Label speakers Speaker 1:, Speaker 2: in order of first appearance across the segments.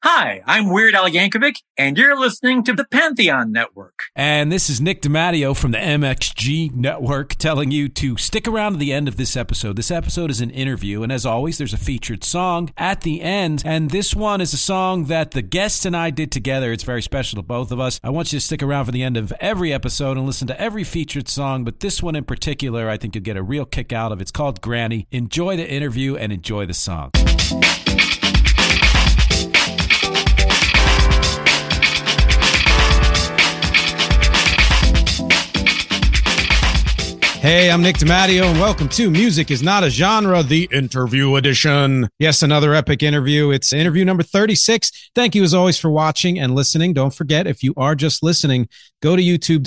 Speaker 1: Hi, I'm Weird Al Yankovic, and you're listening to the Pantheon Network.
Speaker 2: And this is Nick DiMatteo from the MXG Network telling you to stick around to the end of this episode. This episode is an interview, and as always, there's a featured song at the end. And this one is a song that the guest and I did together. It's very special to both of us. I want you to stick around for the end of every episode and listen to every featured song, but this one in particular, I think you'll get a real kick out of. It's called Granny. Enjoy the interview and enjoy the song. Hey, I'm Nick DiMatteo, and welcome to Music is Not a Genre, the interview edition. Yes, another epic interview. It's interview number 36. Thank you, as always, for watching and listening. Don't forget, if you are just listening, go to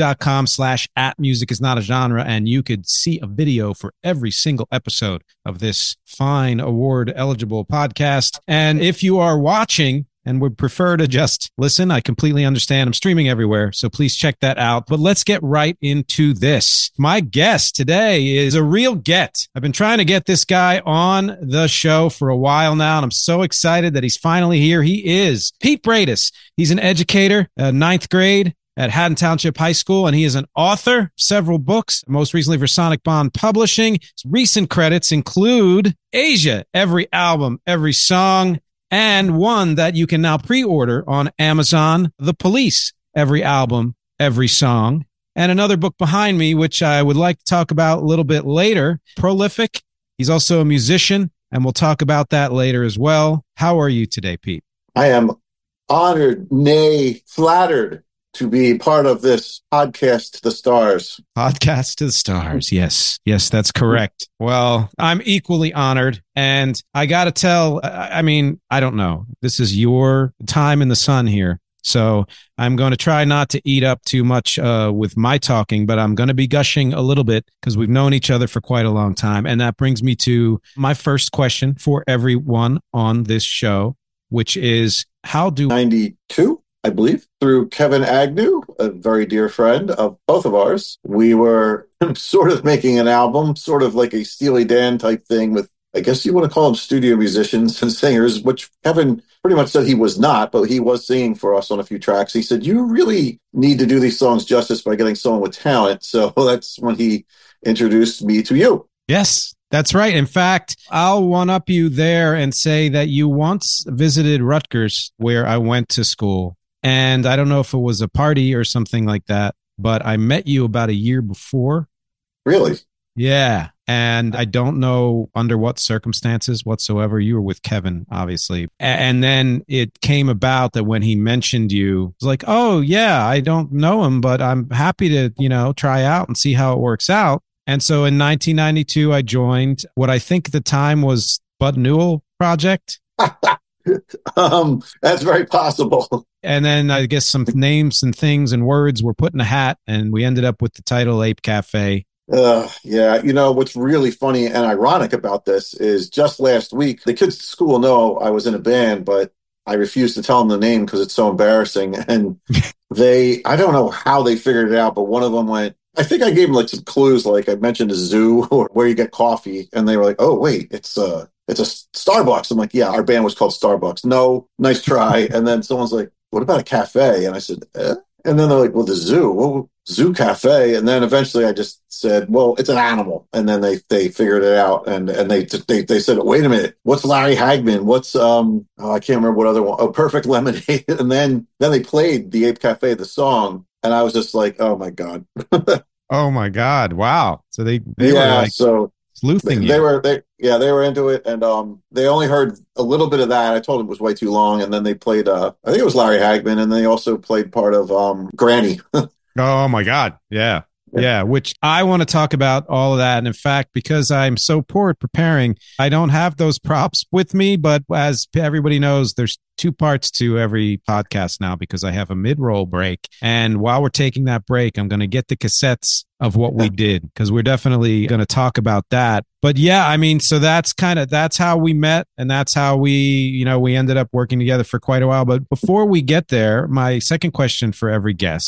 Speaker 2: youtube.com/@musicisnotagenre, and you could see a video for every single episode of this fine award-eligible podcast. And if you are watching and would prefer to just listen, I completely understand. I'm streaming everywhere, so please check that out. But let's get right into this. My guest today is a real get. I've been trying to get this guy on the show for a while now, and I'm so excited that he's finally here. He is Pete Bradis. He's an educator, ninth grade at Haddon Township High School, and he is an author of several books, most recently for Sonic Bond Publishing. His recent credits include Asia, Every Album, Every Song, and one that you can now pre-order on Amazon, The Police, Every Album, Every Song, and another book behind me, which I would like to talk about a little bit later, Prolific. He's also a musician, and we'll talk about that later as well. How are you today, Pete?
Speaker 3: I am honored, nay, flattered to be part of this podcast to the stars.
Speaker 2: Podcast to the stars. Yes. Yes, that's correct. Well, I'm equally honored. And I got to tell, I mean, I don't know. This is your time in the sun here. So I'm going to try not to eat up too much with my talking, but I'm going to be gushing a little bit because we've known each other for quite a long time. And that brings me to my first question for everyone on this show, which is how do
Speaker 3: 92? I believe, through Kevin Agnew, a very dear friend of both of ours. We were sort of making an album, sort of like a Steely Dan type thing with, I guess you want to call them studio musicians and singers, which Kevin pretty much said he was not, but he was singing for us on a few tracks. He said, you really need to do these songs justice by getting someone with talent. So that's when he introduced me to you.
Speaker 2: Yes. That's right. In fact, I'll one-up you there and say that you once visited Rutgers, where I went to school. And I don't know if it was a party or something like that, but I met you about a year before.
Speaker 3: Really?
Speaker 2: Yeah. And I don't know under what circumstances whatsoever. You were with Kevin, obviously. And then it came about that when he mentioned you, it was like, oh, yeah, I don't know him, but I'm happy to, try out and see how it works out. And so in 1992, I joined what I think at the time was Bud Newell Project.
Speaker 3: That's very possible.
Speaker 2: And then I guess some names and things and words were put in a hat, and we ended up with the title Ape Cafe.
Speaker 3: Yeah. What's really funny and ironic about this is just last week, the kids at school know I was in a band, but I refused to tell them the name because it's so embarrassing. And I don't know how they figured it out, but one of them went, I think I gave them like some clues, like I mentioned a zoo or where you get coffee. And they were like, oh, wait, it's a Starbucks. I'm like, yeah, our band was called Starbucks. No, nice try. And then someone's like, what about a cafe? And I said, eh? And then they're like, well, the zoo. Well, zoo cafe. And then eventually I just said, well, it's an animal. And then they figured it out. And they said, wait a minute, what's Larry Hagman? What's, I can't remember what other one. Oh, Perfect Lemonade. And then they played the Ape Cafe, the song. And I was just like, oh my God.
Speaker 2: Oh my God. Wow. So they
Speaker 3: were
Speaker 2: like sleuthing you.
Speaker 3: They were into it. And they only heard a little bit of that. I told them it was way too long. And then they played, I think it was Larry Hagman. And they also played part of Granny.
Speaker 2: Oh my God. Yeah. Yeah, which I want to talk about all of that. And in fact, because I'm so poor at preparing, I don't have those props with me. But as everybody knows, there's two parts to every podcast now because I have a mid-roll break. And while we're taking that break, I'm going to get the cassettes of what we did because we're definitely going to talk about that. But yeah, I mean, so that's how we met. And that's how we ended up working together for quite a while. But before we get there, my second question for every guest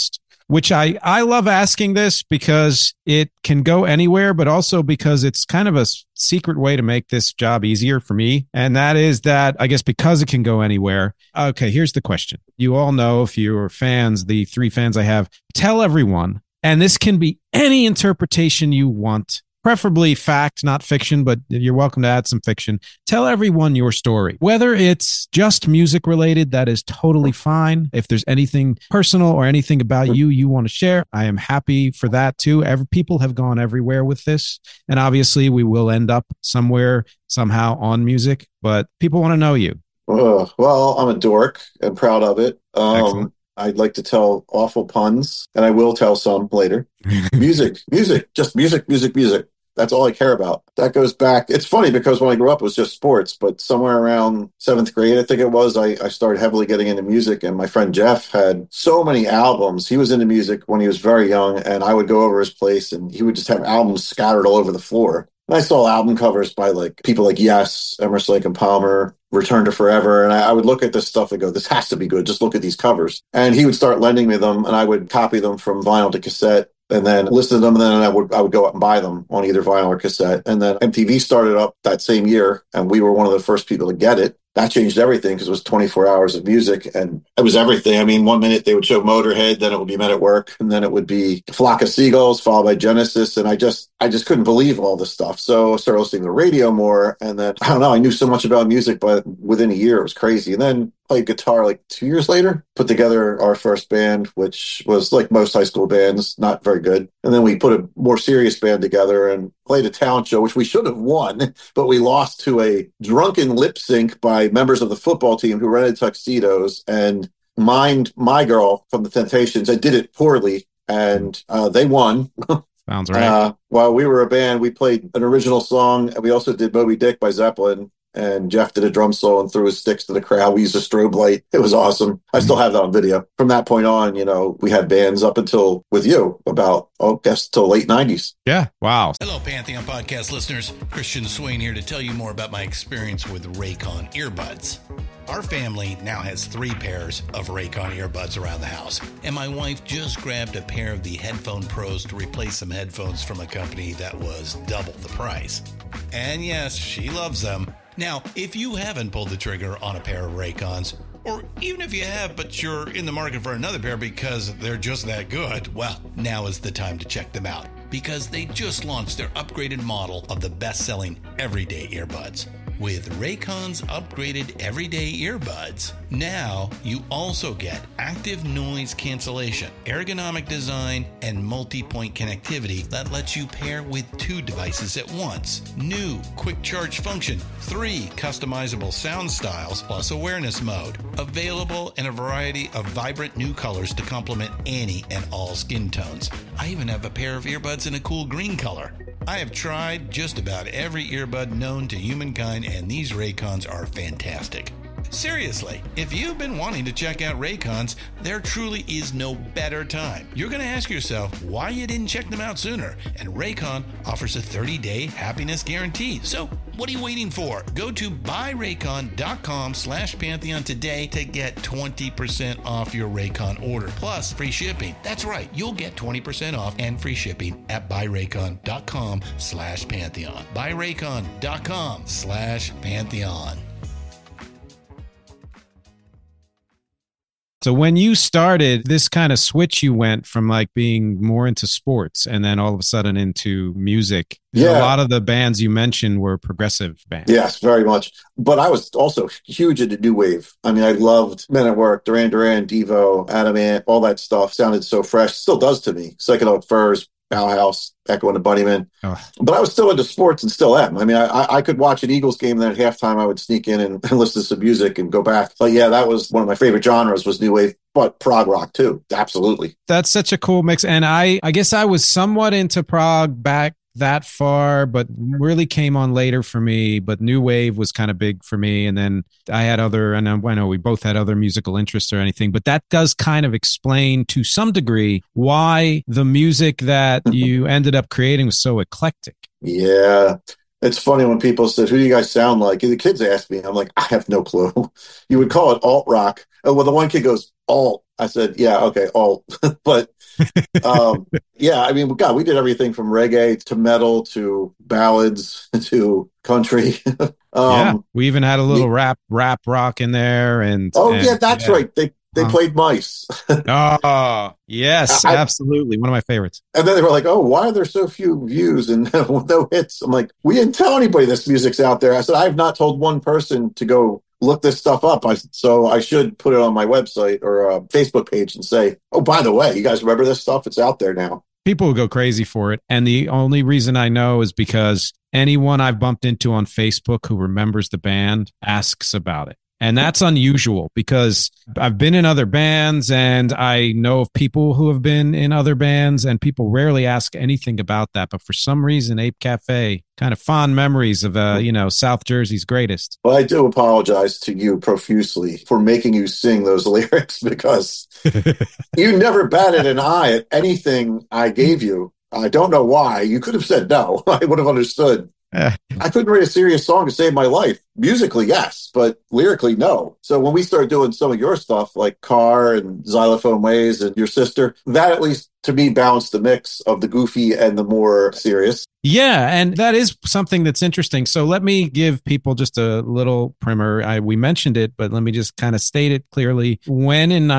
Speaker 2: which I love asking this because it can go anywhere, but also because it's kind of a secret way to make this job easier for me. And that is that, I guess, because it can go anywhere. Okay, here's the question. You all know, if you're fans, the 3 fans I have, tell everyone, and this can be any interpretation you want, preferably fact, not fiction, but you're welcome to add some fiction. Tell everyone your story. Whether it's just music related, that is totally fine. If there's anything personal or anything about you want to share, I am happy for that too. People have gone everywhere with this. And obviously we will end up somewhere, somehow on music, but people want to know you.
Speaker 3: Well, I'm a dork and proud of it.
Speaker 2: Excellent.
Speaker 3: I'd like to tell awful puns, and I will tell some later. Music, just music. That's all I care about. That goes back. It's funny because when I grew up, it was just sports, but somewhere around 7th grade, I think it was, I started heavily getting into music, and my friend Jeff had so many albums. He was into music when he was very young, and I would go over his place, and he would just have albums scattered all over the floor. And I saw album covers by like people like Yes, Emerson, Lake and Palmer, Return to Forever. And I would look at this stuff and go, this has to be good. Just look at these covers. And he would start lending me them, and I would copy them from vinyl to cassette and then listen to them. And then I would go out and buy them on either vinyl or cassette. And then MTV started up that same year, and we were one of the first people to get it. That changed everything because it was 24 hours of music, and it was everything. I mean, one minute they would show Motorhead, then it would be Men at Work, and then it would be Flock of Seagulls, followed by Genesis. And I just couldn't believe all this stuff. So I started listening to the radio more. And then, I don't know, I knew so much about music, but within a year it was crazy. And then played guitar like 2 years later, put together our first band, which was like most high school bands, not very good. And then we put a more serious band together and played a talent show, which we should have won, but we lost to a drunken lip sync by members of the football team who rented tuxedos and mimed my girl from the Temptations. I did it poorly, and they won.
Speaker 2: Sounds right.
Speaker 3: While we were a band, we played an original song, and we also did Moby Dick by Zeppelin. And Jeff did a drum solo and threw his sticks to the crowd. We used a strobe light. It was awesome. I still have that on video. From that point on, we had bands up until with you about, till late 90s.
Speaker 2: Yeah. Wow.
Speaker 4: Hello, Pantheon podcast listeners. Christian Swain here to tell you more about my experience with Raycon earbuds. Our family now has 3 pairs of Raycon earbuds around the house, and my wife just grabbed a pair of the Headphone Pros to replace some headphones from a company that was double the price. And yes, she loves them. Now, if you haven't pulled the trigger on a pair of Raycons, or even if you have, but you're in the market for another pair because they're just that good, well, now is the time to check them out, because they just launched their upgraded model of the best-selling everyday earbuds. With Raycon's upgraded everyday earbuds, now you also get active noise cancellation, ergonomic design, and multi-point connectivity that lets you pair with 2 devices at once. New quick charge function, 3 customizable sound styles, plus awareness mode. Available in a variety of vibrant new colors to complement any and all skin tones. I even have a pair of earbuds in a cool green color. I have tried just about every earbud known to humankind, and these Raycons are fantastic. Seriously, if you've been wanting to check out Raycons, there truly is no better time. You're going to ask yourself why you didn't check them out sooner, and Raycon offers a 30-day happiness guarantee. So what are you waiting for? Go to buyraycon.com/Pantheon today to get 20% off your Raycon order, plus free shipping. That's right, you'll get 20% off and free shipping at buyraycon.com/Pantheon. buyraycon.com/Pantheon.
Speaker 2: So when you started, this kind of switch, you went from like being more into sports and then all of a sudden into music.
Speaker 3: Yeah.
Speaker 2: A lot of the bands you mentioned were progressive bands.
Speaker 3: Yes, very much. But I was also huge into new wave. I mean, I loved Men at Work, Duran Duran, Devo, Adam Ant, all that stuff sounded so fresh. Still does to me. Psychedelic Furs, Bauhaus, Echo and the Bunnymen.
Speaker 2: Oh.
Speaker 3: But I was still into sports and still am. I mean, I could watch an Eagles game, and then at halftime I would sneak in and listen to some music and go back. But yeah, that was one of my favorite genres was new wave, but prog rock too. Absolutely.
Speaker 2: That's such a cool mix. And I guess I was somewhat into prog back that far, but really came on later for me. But new wave was kind of big for me. And then I had and I know we both had other musical interests or anything, but that does kind of explain to some degree why the music that you ended up creating was so eclectic.
Speaker 3: Yeah. It's funny when people said, who do you guys sound like? And the kids ask me, I'm like, I have no clue. You would call it alt rock. Oh, well, the one kid goes, alt. I said, yeah, okay, all. But yeah, I mean, God, we did everything from reggae to metal to ballads to country.
Speaker 2: Yeah, we even had a little rap rock in there, and
Speaker 3: yeah, that's right. They played Mice.
Speaker 2: Oh, yes, absolutely. One of my favorites.
Speaker 3: And then they were like, oh, why are there so few views and no hits? I'm like, we didn't tell anybody this music's out there. I said, I've not told one person to go look this stuff up. So I should put it on my website or a Facebook page and say, oh, by the way, you guys remember this stuff? It's out there now.
Speaker 2: People will go crazy for it. And the only reason I know is because anyone I've bumped into on Facebook who remembers the band asks about it. And that's unusual because I've been in other bands and I know of people who have been in other bands, and people rarely ask anything about that. But for some reason, Ape Cafe, kind of fond memories of, South Jersey's greatest.
Speaker 3: Well, I do apologize to you profusely for making you sing those lyrics because you never batted an eye at anything I gave you. I don't know why. You could have said no. I would have understood. I couldn't write a serious song to save my life. Musically, yes, but lyrically, no. So when we started doing some of your stuff like Car and Xylophone Ways and Your Sister, that at least to me balanced the mix of the goofy and the more serious.
Speaker 2: Yeah, and that is something that's interesting. So let me give people just a little primer. We mentioned it, but let me just kind of state it clearly. When in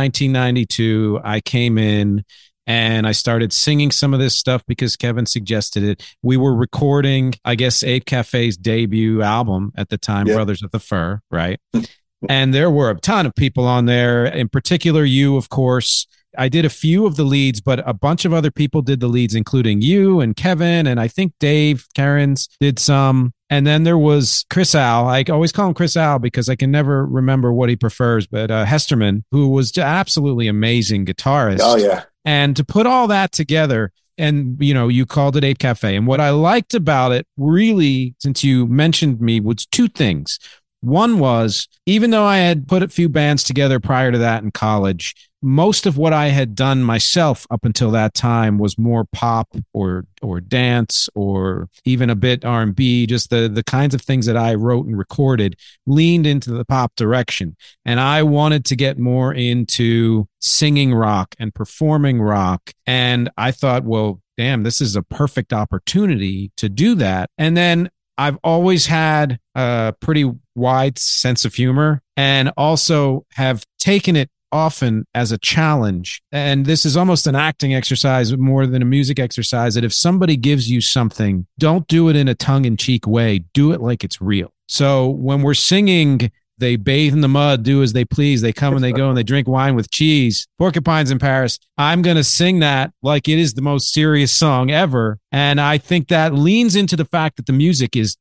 Speaker 2: 1992, I came in and I started singing some of this stuff because Kevin suggested it. We were recording, I guess, Ape Cafe's debut album at the time, yep. Brothers of the Fur, right? And there were a ton of people on there, in particular you, of course. I did a few of the leads, but a bunch of other people did the leads, including you and Kevin, and I think Dave Cairns did some. And then there was Chris Al. I always call him Chris Al because I can never remember what he prefers, but Hesterman, who was an absolutely amazing guitarist.
Speaker 3: Oh, yeah.
Speaker 2: And to put all that together, and, you called it Ape Cafe. And what I liked about it, really, since you mentioned me, was two things. One was, even though I had put a few bands together prior to that in college, most of what I had done myself up until that time was more pop or dance or even a bit R&B, just the kinds of things that I wrote and recorded leaned into the pop direction. And I wanted to get more into singing rock and performing rock. And I thought, well, damn, this is a perfect opportunity to do that. And then I've always had a pretty wide sense of humor and also have taken it often as a challenge. And this is almost an acting exercise more than a music exercise, that if somebody gives you something, don't do it in a tongue-in-cheek way. Do it like it's real. So when we're singing, they bathe in the mud, do as they please. They come and they go and they drink wine with cheese. Porcupines in Paris. I'm going to sing that like it is the most serious song ever. And I think that leans into the fact that the music is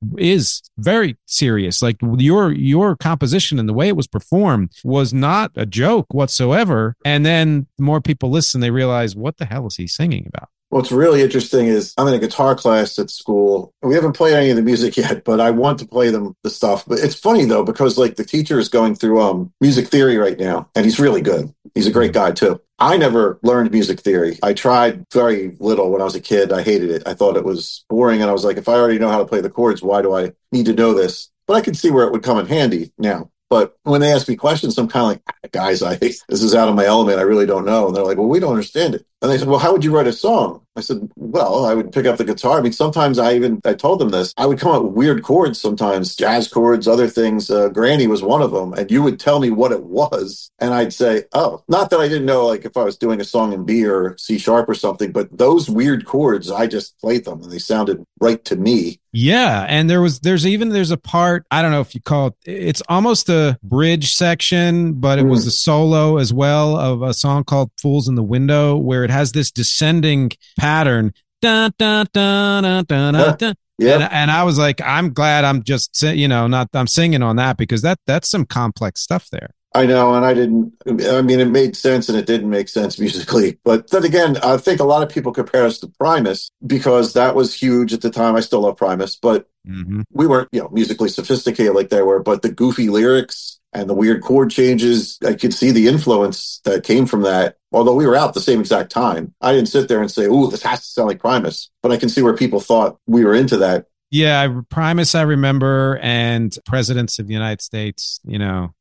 Speaker 2: very serious. Like your composition and the way it was performed was not a joke whatsoever. And then the more people listen, they realize, what the hell is he singing about?
Speaker 3: What's really interesting is I'm in a guitar class at school. We haven't played any of the music yet, but I want to play them the stuff. But it's funny, though, because like the teacher is going through music theory right now, and he's really good. He's a great guy, too. I never learned music theory. I tried very little when I was a kid. I hated it. I thought it was boring. And I was like, if I already know how to play the chords, why do I need to know this? But I can see where it would come in handy now. But when they ask me questions, I'm kind of like, guys, this is out of my element. I really don't know. And they're like, well, we don't understand it. And they said, well, how would you write a song? I said, well, I would pick up the guitar. I mean, sometimes I told them this. I would come up with weird chords sometimes, jazz chords, other things. Granny was one of them. And you would tell me what it was. And I'd say, oh, not that I didn't know, like if I was doing a song in B or C sharp or something, but those weird chords, I just played them and they sounded right to me.
Speaker 2: Yeah. And there's a part, I don't know if you call it, it's almost a bridge section, but it was a solo as well of a song called Fools in the Window, where it has this descending pattern. Dun, dun, dun, dun, dun, dun, dun. Yep. And I was like, I'm glad I'm just, I'm singing on that, because that's some complex stuff there.
Speaker 3: I know, and it made sense and it didn't make sense musically. But then again, I think a lot of people compare us to Primus because that was huge at the time. I still love Primus, but we weren't, musically sophisticated like they were. But the goofy lyrics and the weird chord changes, I could see the influence that came from that. Although we were out at the same exact time, I didn't sit there and say, "Ooh, this has to sound like Primus." But I can see where people thought we were into that.
Speaker 2: Yeah, Primus, I remember, and Presidents of the United States,
Speaker 3: Who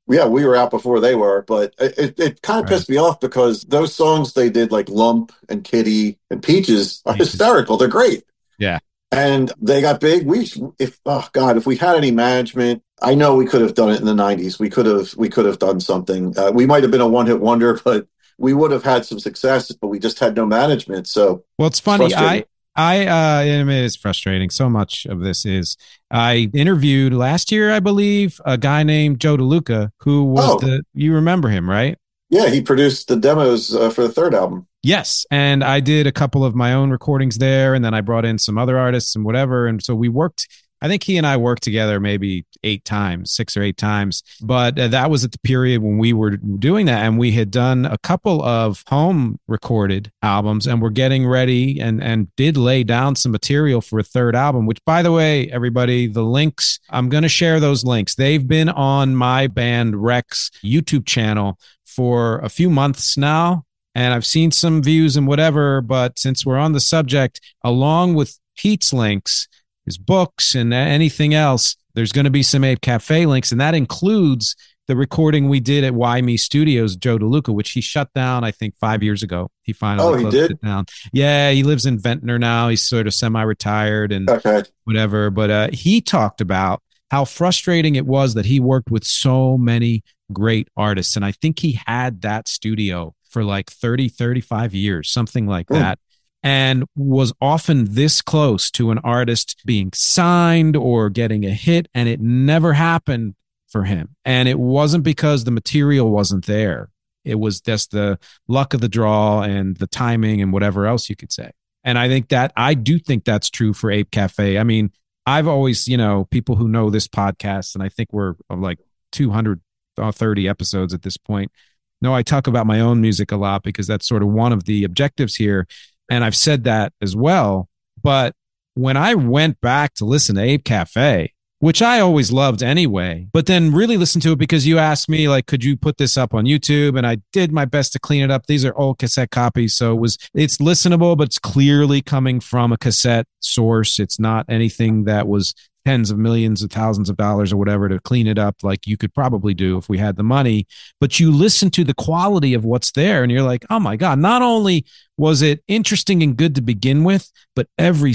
Speaker 3: Yeah, we were out before they were, but it kind of
Speaker 2: Right.
Speaker 3: pissed me off because those songs they did, like Lump and Kitty and Peaches, are hysterical. They're great.
Speaker 2: Yeah.
Speaker 3: And they got big. If we had any management, I know we could have done it in the '90s. We could have done something. We might have been a one-hit wonder, but we would have had some success, but we just had no management. So
Speaker 2: Well, it's funny.
Speaker 3: frustrating.
Speaker 2: I mean, it's frustrating. So much of this is I interviewed last year, I believe, a guy named Joe DeLuca, who was you remember him, right?
Speaker 3: Yeah, he produced the demos for the third album.
Speaker 2: Yes. And I did a couple of my own recordings there. And then I brought in some other artists and whatever. And so we worked, I think he and I worked together maybe 6 or 8 times. But that was at the period when we were doing that. And we had done a couple of home recorded albums and we're getting ready and did lay down some material for a third album, which, by the way, everybody, the links, I'm going to share those links. They've been on my band Rex YouTube channel for a few months now. And I've seen some views and whatever, but since we're on the subject, along with Pete's links, his books and anything else, there's going to be some Ape Cafe links, and that includes the recording we did at Why Me Studios, Joe DeLuca, which he shut down, I think, 5 years ago. He finally closed it down. Yeah, he lives in Ventnor now. He's sort of semi-retired and whatever, but he talked about how frustrating it was that he worked with so many great artists, and I think he had that studio for like 35 years, something like that, and was often this close to an artist being signed or getting a hit, and it never happened for him. And it wasn't because the material wasn't there. It was just the luck of the draw and the timing and whatever else you could say. And I do think that's true for Ape Cafe. I mean, I've always, people who know this podcast, and I think we're like 230 episodes at this point. No, I talk about my own music a lot because that's sort of one of the objectives here. And I've said that as well. But when I went back to listen to Ape Cafe, which I always loved anyway, but then really listened to it because you asked me, like, could you put this up on YouTube? And I did my best to clean it up. These are old cassette copies. So it's listenable, but it's clearly coming from a cassette source. It's not anything that was tens of millions of thousands of dollars or whatever to clean it up like you could probably do if we had the money. But you listen to the quality of what's there and you're like, oh my God, not only was it interesting and good to begin with, but every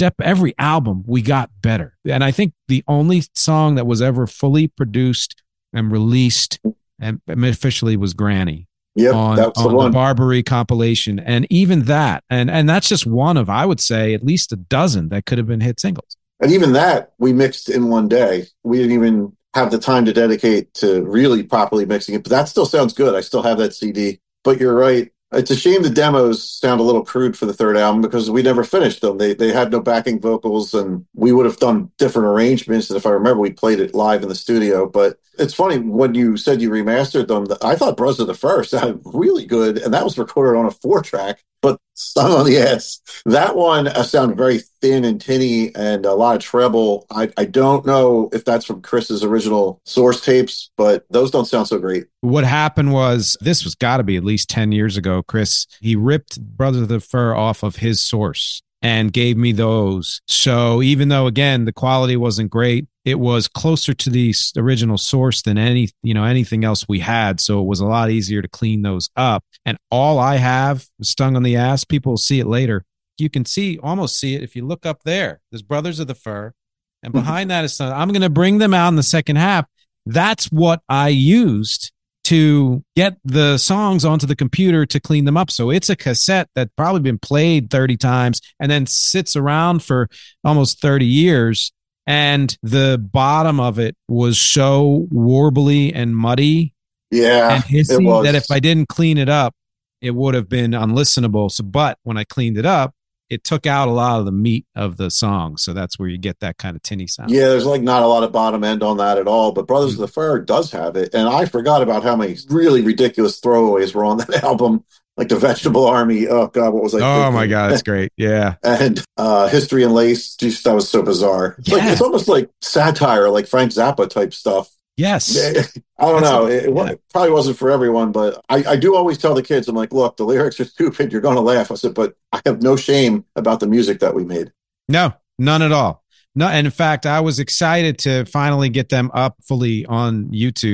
Speaker 2: album we got better. And I think the only song that was ever fully produced and released and officially was Granny.
Speaker 3: Yep,
Speaker 2: on the Barbary compilation. And even that, and that's just one of, I would say, at least a dozen that could have been hit singles.
Speaker 3: And even that we mixed in one day. We didn't even have the time to dedicate to really properly mixing it, but that still sounds good. I still have that CD. But you're right. It's a shame the demos sound a little crude for the third album because we never finished them. They had no backing vocals, and we would have done different arrangements. And if I remember, we played it live in the studio. But it's funny, when you said you remastered them, I thought Brothers of the Fur sounded really good, and that was recorded on a 4-track, but stung on the ass. That one sounded very thin and tinny and a lot of treble. I don't know if that's from Chris's original Source tapes, but those don't sound so great.
Speaker 2: What happened was, this was got to be at least 10 years ago, Chris. He ripped Brothers of the Fur off of his Source and gave me those. So even though, again, the quality wasn't great, it was closer to the original Source than anything else we had. So it was a lot easier to clean those up. And all I have stung on the ass, people will see it later. You can almost see it if you look up there. There's Brothers of the Fur. And behind that is, I'm going to bring them out in the second half. That's what I used to get the songs onto the computer to clean them up. So it's a cassette that's probably been played 30 times and then sits around for almost 30 years. And the bottom of it was so warbly and muddy and hissy that if I didn't clean it up, it would have been unlistenable. But when I cleaned it up, it took out a lot of the meat of the song. So that's where you get that kind of tinny sound.
Speaker 3: Yeah, there's like not a lot of bottom end on that at all. But Brothers of the Fur does have it. And I forgot about how many really ridiculous throwaways were on that album. Like the Vegetable Army. Oh, God, what was I thinking?
Speaker 2: Oh, my God, it's great. Yeah.
Speaker 3: And History and Lace. Geez, that was so bizarre. It's almost like satire, like Frank Zappa type stuff.
Speaker 2: Yes.
Speaker 3: I don't know. It probably wasn't for everyone, but I do always tell the kids, I'm like, look, the lyrics are stupid. You're going to laugh. I said, but I have no shame about the music that we made.
Speaker 2: No, none at all. No, and in fact, I was excited to finally get them up fully on YouTube.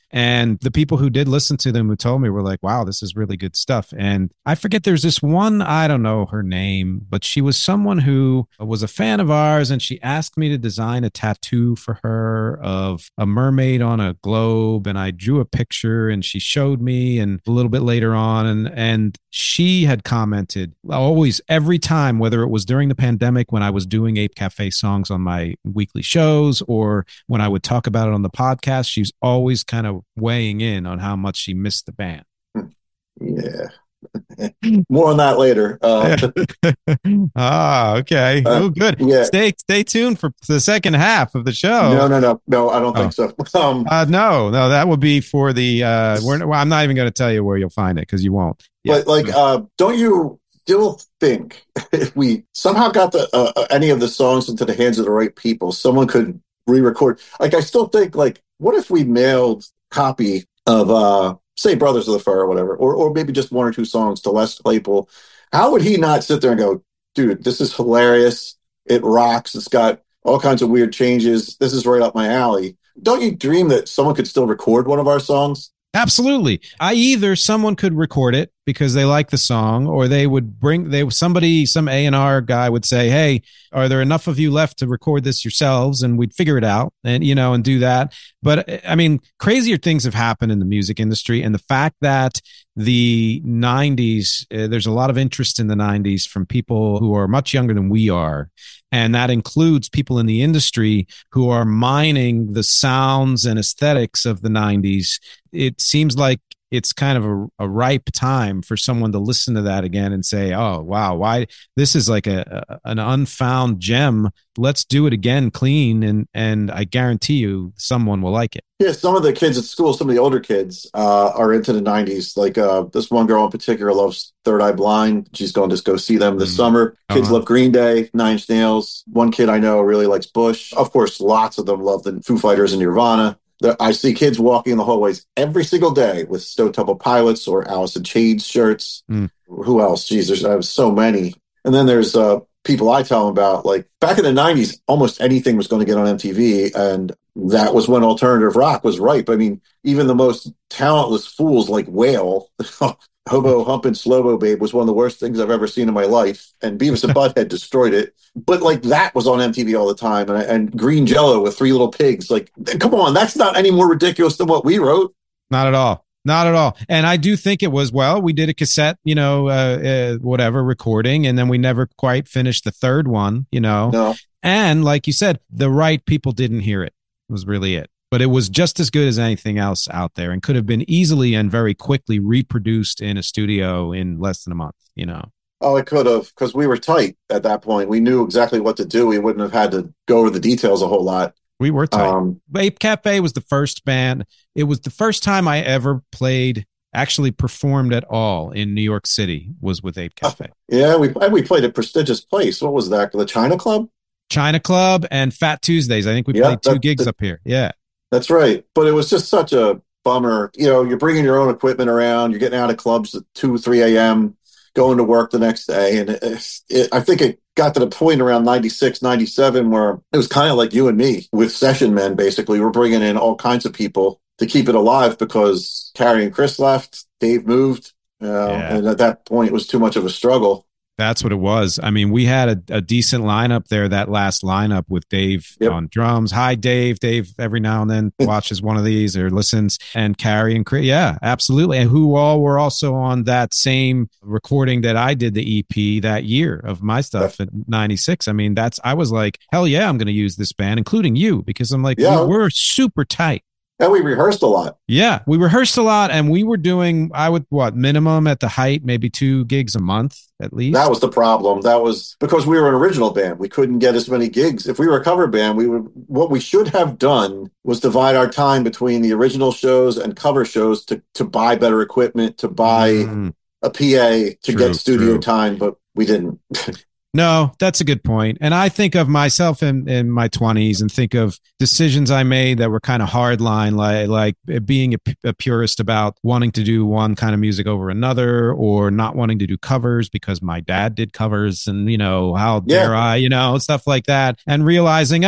Speaker 2: And the people who did listen to them who told me were like, wow, this is really good stuff. And I forget, there's this one, I don't know her name, but she was someone who was a fan of ours, and she asked me to design a tattoo for her of a mermaid on a globe. And I drew a picture and she showed me, and a little bit later on, and she had commented always, every time, whether it was during the pandemic when I was doing Ape Cafe songs on my weekly shows or when I would talk about it on the podcast, she's always kind of weighing in on how much she missed the band.
Speaker 3: Yeah. More on that later.
Speaker 2: Okay. Oh, good. Yeah. Stay tuned for the second half of the show.
Speaker 3: No, I don't think so.
Speaker 2: No, that would be for the. I'm not even going to tell you where you'll find it because you won't.
Speaker 3: Yeah. But don't you still think if we somehow got any of the songs into the hands of the right people, someone could re-record? Like, I still think, like, what if we mailed a copy of say Brothers of the Fur or whatever, or maybe just one or two songs to Les Claypool? How would he not sit there and go, dude, this is hilarious. It rocks. It's got all kinds of weird changes. This is right up my alley. Don't you dream that someone could still record one of our songs?
Speaker 2: Absolutely. Either someone could record it because they like the song, or they would some A&R guy would say, hey, are there enough of you left to record this yourselves? And we'd figure it out and do that. But I mean, crazier things have happened in the music industry. And the fact that the 90s, there's a lot of interest in the 90s from people who are much younger than we are. And that includes people in the industry who are mining the sounds and aesthetics of the 90s. It seems like it's kind of a ripe time for someone to listen to that again and say, oh, wow, why this is like an unfound gem. Let's do it again clean. And I guarantee you someone will like it.
Speaker 3: Yeah, some of the kids at school, some of the older kids are into the 90s. Like this one girl in particular loves Third Eye Blind. She's going to go see them this summer. Kids love Green Day, Nine Inch Nails. One kid I know really likes Bush. Of course, lots of them love the Foo Fighters and Nirvana. I see kids walking in the hallways every single day with Stone Temple Pilots or Alice in Chains shirts. Who else? Jeez, I have so many. And then there's people I tell them about, like, back in the 90s, almost anything was going to get on MTV, and that was when alternative rock was ripe. I mean, even the most talentless fools like Whale, Hobo Humpin' Slobo Babe was one of the worst things I've ever seen in my life, and Beavis and Butthead destroyed it. But like, that was on MTV all the time, and Green Jello with Three Little Pigs. Like, come on, that's not any more ridiculous than what we wrote.
Speaker 2: Not at all. Not at all. And I do think it was, we did a cassette, recording, and then we never quite finished the third one,
Speaker 3: No.
Speaker 2: And like you said, the right people didn't hear it. Was really it. But it was just as good as anything else out there and could have been easily and very quickly reproduced in a studio in less than a month,
Speaker 3: Oh, it could have, because we were tight at that point. We knew exactly what to do. We wouldn't have had to go over the details a whole lot.
Speaker 2: We were tight. Ape Cafe was the first band. It was the first time I ever actually performed at all in New York City was with Ape Cafe.
Speaker 3: Yeah, we played a prestigious place. What was that? The China Club?
Speaker 2: China Club and Fat Tuesdays. I think we played two gigs up here. Yeah. That's
Speaker 3: right. But it was just such a bummer. You're bringing your own equipment around. You're getting out of clubs at 2, 3 a.m., going to work the next day. And I think it got to the point around 96, 97 where it was kind of like you and me with Session Men, basically. We're bringing in all kinds of people to keep it alive because Carrie and Chris left, Dave moved. And at that point, it was too much of a struggle.
Speaker 2: That's what it was. I mean, we had a decent lineup there, that last lineup with Dave on drums. Hi, Dave. Dave every now and then watches one of these or listens, and Carrie and Chris. Yeah, absolutely. And who all were also on that same recording that I did the EP that year of my stuff at 96. I mean, I was like, hell yeah, I'm going to use this band, including you, because I'm like, we're super tight.
Speaker 3: And we rehearsed a lot.
Speaker 2: Yeah, we rehearsed a lot, and we were doing, minimum at the height, maybe 2 gigs a month at least.
Speaker 3: That was the problem. That was because we were an original band. We couldn't get as many gigs. If we were a cover band, what we should have done was divide our time between the original shows and cover shows to buy better equipment, to buy a PA, to get studio time, but we didn't.
Speaker 2: No, that's a good point. And I think of myself in my 20s and think of decisions I made that were kind of hardline, like being a purist about wanting to do one kind of music over another, or not wanting to do covers because my dad did covers, and, how dare I, stuff like that. And realizing,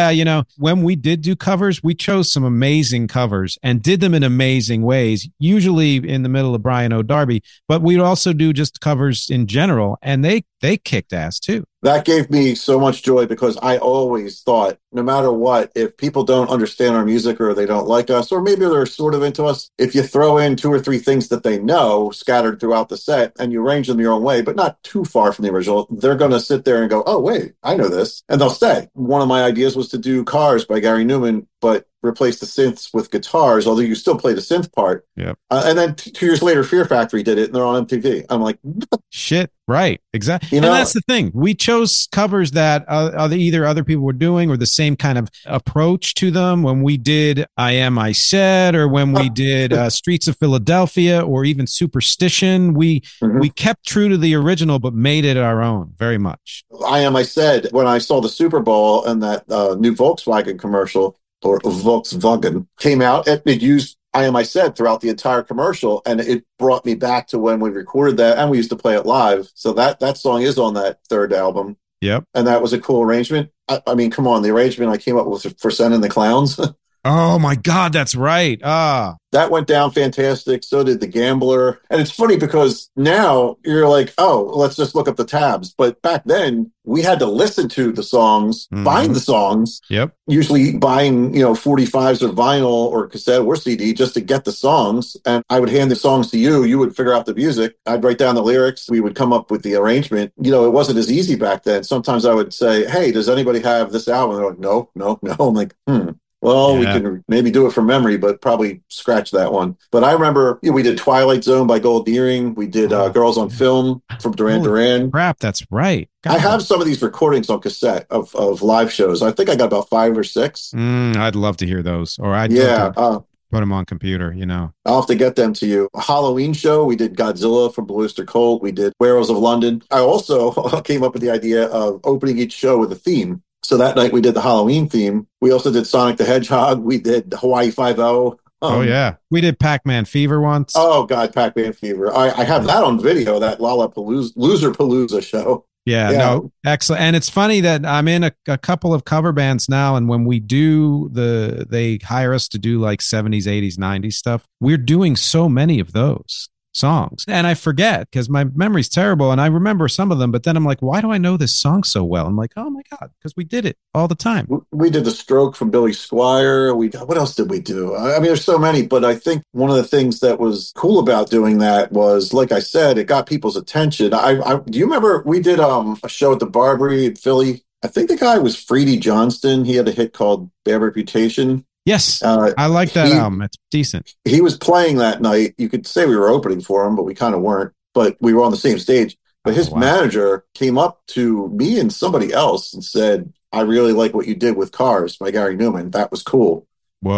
Speaker 2: when we did do covers, we chose some amazing covers and did them in amazing ways, usually in the middle of Brian O'Darby, but we'd also do just covers in general, and they kicked ass too.
Speaker 3: That gave me so much joy, because I always thought, no matter what, if people don't understand our music, or they don't like us, or maybe they're sort of into us, if you throw in 2 or 3 things that they know scattered throughout the set and you arrange them your own way, but not too far from the original, they're going to sit there and go, oh, wait, I know this. And they'll stay. One of my ideas was to do Cars by Gary Newman, but replace the synths with guitars, although you still play the synth part.
Speaker 2: Yep.
Speaker 3: And then 2 years later, Fear Factory did it, and they're on MTV. I'm like,
Speaker 2: shit, right, exactly. And that's the thing. We chose covers that either other people were doing, or the same kind of approach to them. When we did I Am I Said, or when we did Streets of Philadelphia, or even Superstition, we kept true to the original, but made it our own very much.
Speaker 3: I Am I Said, when I saw the Super Bowl and that new Volkswagen commercial, or Volkswagen, came out, it used I Am I Said throughout the entire commercial, and it brought me back to when we recorded that, and we used to play it live. So that song is on that 3rd album.
Speaker 2: Yep.
Speaker 3: And that was a cool arrangement. I mean, come on, the arrangement I came up with for Sending the Clowns.
Speaker 2: Oh my God, that's right.
Speaker 3: That went down fantastic. So did The Gambler. And it's funny because now you're like, oh, let's just look up the tabs. But back then, we had to listen to the songs, find the songs.
Speaker 2: Yep.
Speaker 3: Usually buying, 45s or vinyl or cassette or CD just to get the songs. And I would hand the songs to you. You would figure out the music. I'd write down the lyrics. We would come up with the arrangement. It wasn't as easy back then. Sometimes I would say, hey, does anybody have this album? They're like, no. I'm like, Well, we can maybe do it from memory, but probably scratch that one. But I remember we did Twilight Zone by Gold Earring. We did Girls on Film from Duran Duran.
Speaker 2: Crap, that's right.
Speaker 3: I have some of these recordings on cassette of live shows. I think I got about 5 or 6.
Speaker 2: I'd love to hear those. Or I'd put them on computer,
Speaker 3: I'll have to get them to you. A Halloween show, we did Godzilla from Blue Oyster Cult. We did Werewolves of London. I also came up with the idea of opening each show with a theme. So that night we did the Halloween theme. We also did Sonic the Hedgehog. We did Hawaii Five-0.
Speaker 2: Oh, yeah. We did Pac-Man Fever once.
Speaker 3: Oh, God, Pac-Man Fever. I have that on video, that Loserpalooza show.
Speaker 2: Yeah, no, excellent. And it's funny that I'm in a couple of cover bands now, and when we do they hire us to do like 70s, 80s, 90s stuff, we're doing so many of those songs, and I forget because my memory's terrible, and I remember some of them, but then I'm like, why do I know this song so well? I'm like, oh my God, because we did it all the time.
Speaker 3: We did The Stroke from Billy Squier. What else did we do? I mean, there's so many, but I think one of the things that was cool about doing that was, like I said, it got people's attention. Do you remember we did a show at the Barbary in Philly? I think the guy was Freedy Johnston. He had a hit called Bad Reputation.
Speaker 2: Yes, I like that album. It's decent.
Speaker 3: He was playing that night. You could say we were opening for him, but we kind of weren't. But we were on the same stage. But his manager came up to me and somebody else and said, I really like what you did with Cars by Gary Newman. That was cool.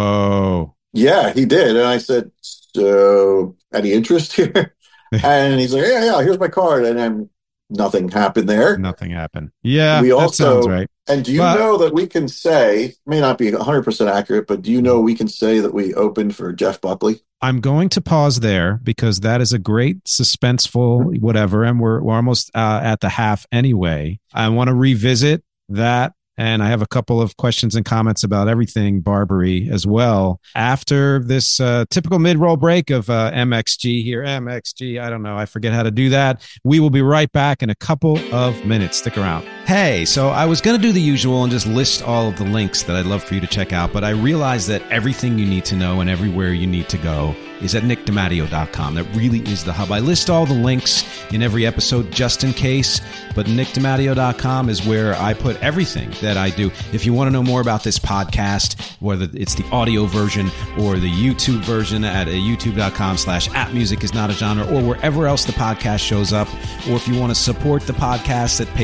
Speaker 2: Whoa.
Speaker 3: Yeah, he did. And I said, so any interest here? And he's like, yeah, here's my card. And then nothing happened there.
Speaker 2: Nothing happened. Yeah,
Speaker 3: that sounds
Speaker 2: right.
Speaker 3: And do you know that we can say, may not be 100% accurate, but do you know we can say that we opened for Jeff Buckley?
Speaker 2: I'm going to pause there because that is a great suspenseful whatever, and we're almost at the half anyway. I want to revisit that, and I have a couple of questions and comments about everything Barbary as well. After this typical mid-roll break of MXG here. MXG, I don't know. I forget how to do that. We will be right back in a couple of minutes. Stick around. Hey, so I was going to do the usual and just list all of the links that I'd love for you to check out, but I realized that everything you need to know and everywhere you need to go is at nickdimatteo.com. That really is the hub. I list all the links in every episode just in case, but nickdimatteo.com is where I put everything that I do. If you want to know more about this podcast, whether it's the audio version or the YouTube version at youtube.com/@musicisnotagenre or wherever else the podcast shows up, or if you want to support the podcast at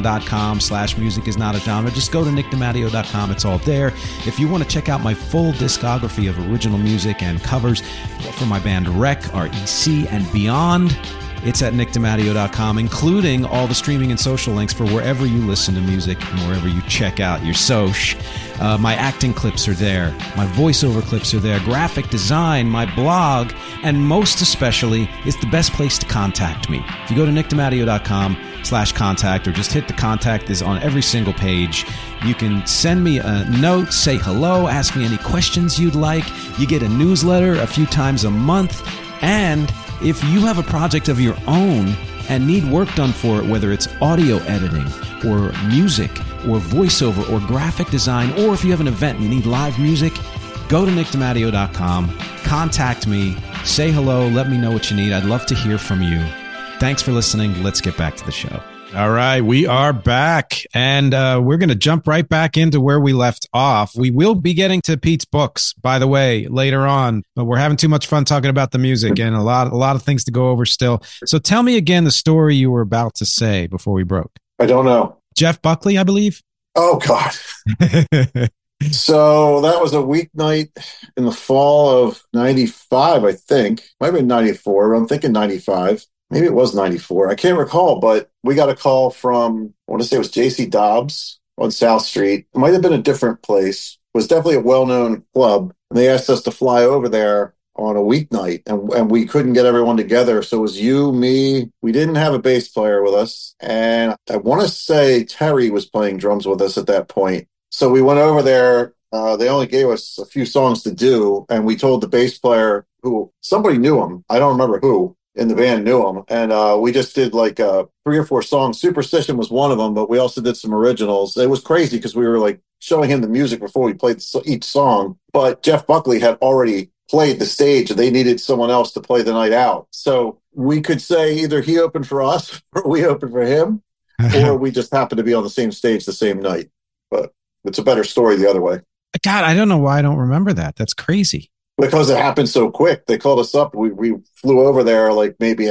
Speaker 2: patreon.com/musicisnotagenre, just go to nickdimatteo.com. It's all there. If you want to check out my full discography of original music and covers for my band REC, REC, and beyond, it's at nickdimatteo.com, including all the streaming and social links for wherever you listen to music and wherever you check out your soch. My acting clips are there. My voiceover clips are there. Graphic design, my blog, and most especially, it's the best place to contact me. If you go to nickdimatteo.com/contact or just hit the contact is on every single page. You can send me a note, say hello, ask me any questions you'd like. You get a newsletter a few times a month. And if you have a project of your own and need work done for it, whether it's audio editing or music or voiceover or graphic design, or if you have an event and you need live music, go to nickdimatteo.com, contact me, say hello, let me know what you need. I'd love to hear from you. Thanks for listening. Let's get back to the show. All right, we are back, and we're going to jump right back into where we left off. We will be getting to Pete's books, by the way, later on, but we're having too much fun talking about the music and a lot of things to go over still. So tell me again the story you were about to say before we broke.
Speaker 3: I don't know.
Speaker 2: Jeff Buckley, I believe.
Speaker 3: Oh, God. So that was a weeknight in the fall of 95, I think. Might have been 94. I'm thinking 95. Maybe it was 94. I can't recall, but we got a call from, I want to say it was JC Dobbs on South Street. It might have been a different place. It was definitely a well-known club. And they asked us to fly over there on a weeknight, and we couldn't get everyone together. So it was you, me. We didn't have a bass player with us. And I want to say Terry was playing drums with us at that point. So we went over there. They only gave us a few songs to do. And we told the bass player, who somebody knew him. I don't remember who in the band knew him. And we just did like 3 or 4 songs. Superstition was one of them, but we also did some originals. It was crazy because we were like showing him the music before we played each song. But Jeff Buckley had already played the stage. They needed someone else to play the night out. So we could say either he opened for us or we opened for him, or we just happened to be on the same stage the same night. But it's a better story the other way.
Speaker 2: God, I don't know why I don't remember that. That's crazy.
Speaker 3: Because it happened so quick. They called us up. We flew over there like maybe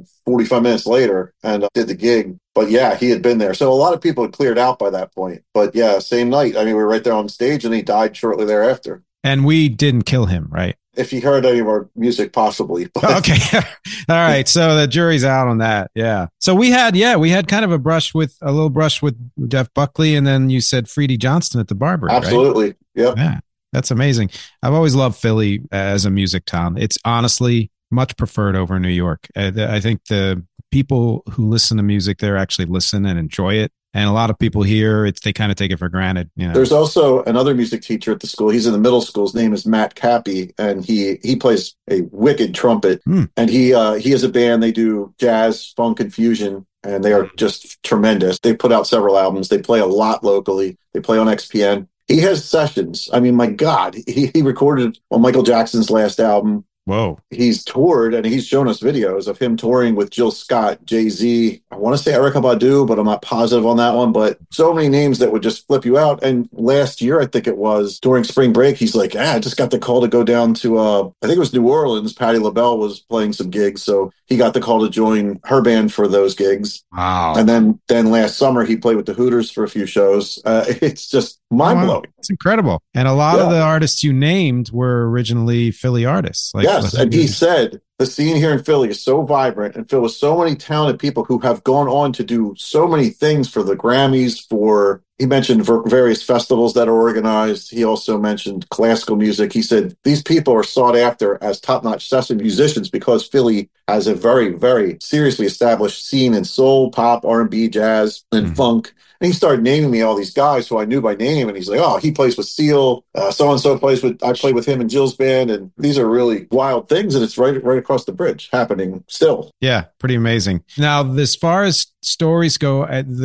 Speaker 3: 45 minutes later and did the gig. But yeah, he had been there. So a lot of people had cleared out by that point. But yeah, same night. I mean, we were right there on stage and he died shortly thereafter.
Speaker 2: And we didn't kill him, right?
Speaker 3: If he heard any of our music, possibly. But.
Speaker 2: Okay. All right. So the jury's out on that. Yeah. So we had kind of a little brush with Jeff Buckley. And then you said Freddie Johnston at the Barbary.
Speaker 3: Absolutely.
Speaker 2: Right?
Speaker 3: Yep.
Speaker 2: Yeah. That's amazing. I've always loved Philly as a music town. It's honestly much preferred over New York. I think the people who listen to music there actually listen and enjoy it. And a lot of people here, they kind of take it for granted. You know?
Speaker 3: There's also another music teacher at the school. He's in the middle school. His name is Matt Cappy, and he plays a wicked trumpet. And he has a band. They do jazz, funk, and fusion, and they are just tremendous. They put out several albums. They play a lot locally. They play on XPN. He has sessions. I mean, my God, he recorded on Michael Jackson's last album.
Speaker 2: Whoa.
Speaker 3: He's toured, and he's shown us videos of him touring with Jill Scott, Jay-Z. I want to say Erykah Badu, but I'm not positive on that one. But so many names that would just flip you out. And last year, I think it was, during spring break, he's like, I just got the call to go down to, I think it was New Orleans. Patti LaBelle was playing some gigs. So he got the call to join her band for those gigs.
Speaker 2: Wow.
Speaker 3: And then last summer, he played with the Hooters for a few shows. It's just mind-blowing.
Speaker 2: Wow. It's incredible. And a lot of the artists you named were originally Philly artists.
Speaker 3: Yes, and he said the scene here in Philly is so vibrant and filled with so many talented people who have gone on to do so many things for the Grammys, he mentioned various festivals that are organized. He also mentioned classical music. He said these people are sought after as top-notch session musicians because Philly has a very, very seriously established scene in soul, pop, R&B, jazz, and funk. And he started naming me all these guys who I knew by name. And he's like, oh, he plays with Seal. So-and-so I played with him in Jill's band. And these are really wild things. And it's right across the bridge happening still.
Speaker 2: Yeah, pretty amazing. Now, as far as stories go,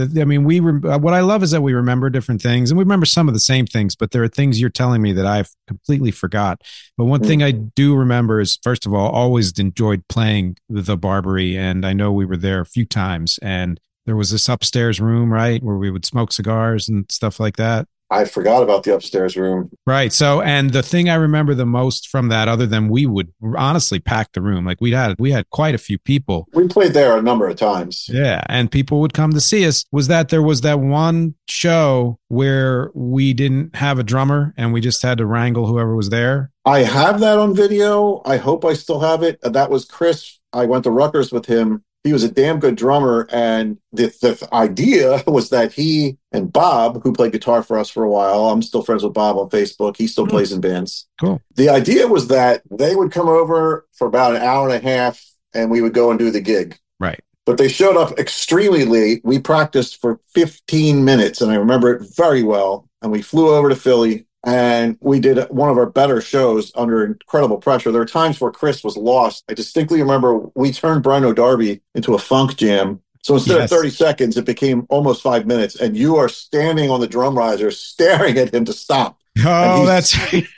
Speaker 2: what I love is that we remember different things. And we remember some of the same things. But there are things you're telling me that I've completely forgot. But one thing I do remember is, first of all, always enjoyed playing the Barbary. And I know we were there a few times. And there was this upstairs room, right, where we would smoke cigars and stuff like that.
Speaker 3: I forgot about the upstairs room.
Speaker 2: Right. So, and the thing I remember the most from that, other than we would honestly pack the room, like we had quite a few people.
Speaker 3: We played there a number of times.
Speaker 2: Yeah. And people would come to see us, was that there was that one show where we didn't have a drummer and we just had to wrangle whoever was there.
Speaker 3: I have that on video. I hope I still have it. That was Chris. I went to Rutgers with him. he was a damn good drummer. And the idea was that he and Bob, who played guitar for us for a while, I'm still friends with Bob on Facebook. He still plays in bands.
Speaker 2: Cool.
Speaker 3: The idea was that they would come over for about an hour and a half and we would go and do the gig.
Speaker 2: Right.
Speaker 3: But they showed up extremely late. We practiced for 15 minutes, and I remember it very well. And we flew over to Philly, and we did one of our better shows under incredible pressure. There were times where Chris was lost. I distinctly remember we turned Brian O'Darby into a funk jam. So instead of 30 seconds, it became almost 5 minutes, and you are standing on the drum riser staring at him to stop.
Speaker 2: Oh, that's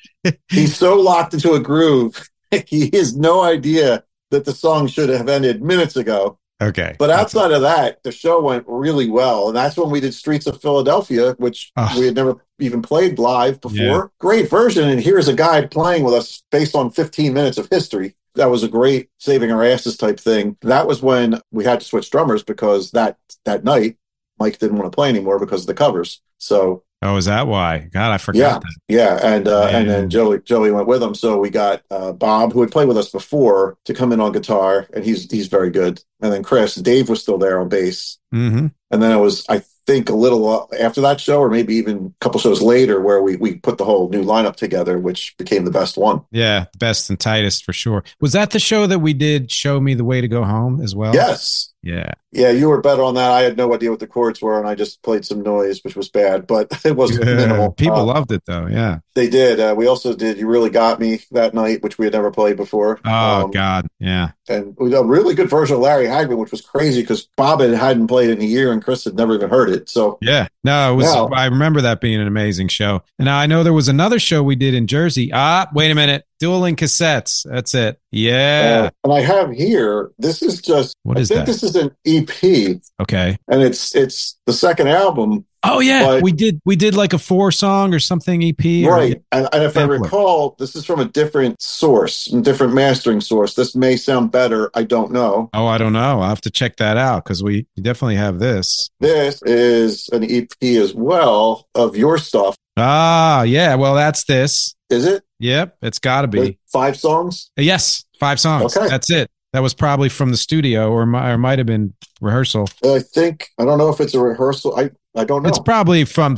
Speaker 3: he's so locked into a groove. He has no idea that the song should have ended minutes ago.
Speaker 2: Okay.
Speaker 3: But outside of that, the show went really well. And that's when we did Streets of Philadelphia, which we had never even played live before. Yeah. Great version. And here's a guy playing with us based on 15 minutes of history. That was a great saving our asses type thing. That was when we had to switch drummers because that night, Mike didn't want to play anymore because of the covers. So.
Speaker 2: Oh, is that why? God, I forgot that.
Speaker 3: Yeah, and then Joey went with him. So we got Bob, who had played with us before, to come in on guitar, and he's very good. And then Dave was still there on bass.
Speaker 2: Mm-hmm.
Speaker 3: And then it was, I think, a little after that show, or maybe even a couple shows later, where we put the whole new lineup together, which became the best one.
Speaker 2: Yeah, best and tightest for sure. Was that the show that we did Show Me the Way to Go Home as well?
Speaker 3: Yes.
Speaker 2: Yeah.
Speaker 3: Yeah, you were better on that. I had no idea what the chords were, and I just played some noise, which was bad, but it wasn't minimal.
Speaker 2: People loved it, though. Yeah.
Speaker 3: They did. We also did You Really Got Me that night, which we had never played before.
Speaker 2: Oh, God. Yeah.
Speaker 3: And we did a really good version of Larry Hagman, which was crazy because Bob hadn't played in a year, and Chris had never even heard it. So
Speaker 2: yeah. No, it was. Yeah. I remember that being an amazing show. And now I know there was another show we did in Jersey. Wait a minute. Dueling Cassettes. That's it. Yeah.
Speaker 3: And I have here, this is just,
Speaker 2: what is that?
Speaker 3: This is an EP.
Speaker 2: Okay.
Speaker 3: And it's the second album.
Speaker 2: Oh yeah, we did like a 4-song or something EP.
Speaker 3: Right. And if I recall, this is from a different source, a different mastering source. This may sound better. I don't know.
Speaker 2: Oh, I don't know. I'll have to check that out because we definitely have this.
Speaker 3: This is an EP as well of your stuff.
Speaker 2: Ah, yeah. Well, that's this.
Speaker 3: Is it?
Speaker 2: Yep. It's got to be.
Speaker 3: 5 songs?
Speaker 2: Yes. 5 songs.
Speaker 3: Okay.
Speaker 2: That's it. That was probably from the studio or might have been rehearsal.
Speaker 3: I don't know if it's a rehearsal. I don't know.
Speaker 2: It's probably from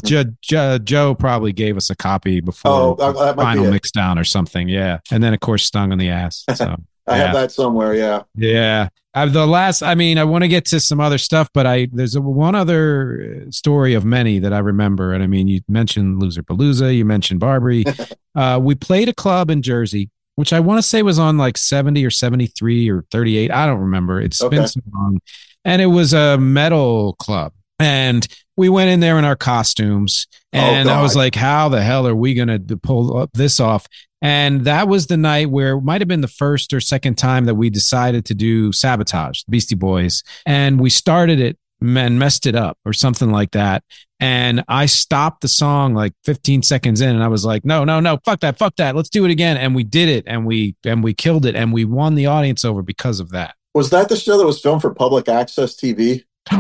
Speaker 2: Joe probably gave us a copy before final mix down or something. Yeah. And then, of course, Stung on the Ass. So
Speaker 3: I have that somewhere. Yeah.
Speaker 2: Yeah. I want to get to some other stuff, but there's one other story of many that I remember. And I mean, you mentioned Loser Palooza, you mentioned Barbary. We played a club in Jersey, which I want to say was on like 70 or 73 or 38. I don't remember. It's been so long. And it was a metal club. And we went in there in our costumes. And I was like, how the hell are we going to pull this off? And that was the night where it might have been the first or second time that we decided to do Sabotage, Beastie Boys. And we started it and messed it up or something like that. And I stopped the song like 15 seconds in and I was like, no, fuck that. Let's do it again. And we did it and we killed it and we won the audience over because of that.
Speaker 3: Was that the show that was filmed for public access TV?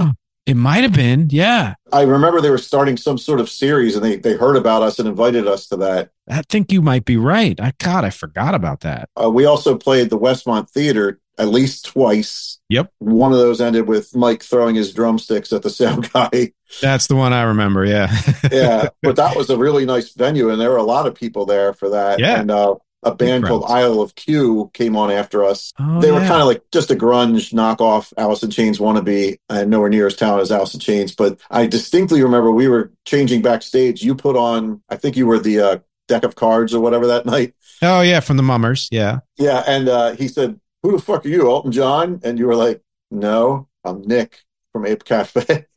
Speaker 2: It might have been. Yeah.
Speaker 3: I remember they were starting some sort of series and they heard about us and invited us to that.
Speaker 2: I think you might be right. I forgot about that.
Speaker 3: We also played the Westmont Theater at least twice.
Speaker 2: Yep.
Speaker 3: One of those ended with Mike throwing his drumsticks at the sound guy.
Speaker 2: That's the one I remember. Yeah.
Speaker 3: Yeah. But that was a really nice venue and there were a lot of people there for that.
Speaker 2: Yeah.
Speaker 3: And a band called Isle of Q came on after us.
Speaker 2: Oh,
Speaker 3: they were kind of like just a grunge knockoff Alice in Chains wannabe and nowhere near as talented as Alice in Chains. But I distinctly remember we were changing backstage. You put on, I think you were the deck of cards or whatever that night.
Speaker 2: Oh, yeah. From the Mummers. Yeah.
Speaker 3: Yeah. And he said, who the fuck are you, Elton John? And you were like, no, I'm Nick from Ape Cafe.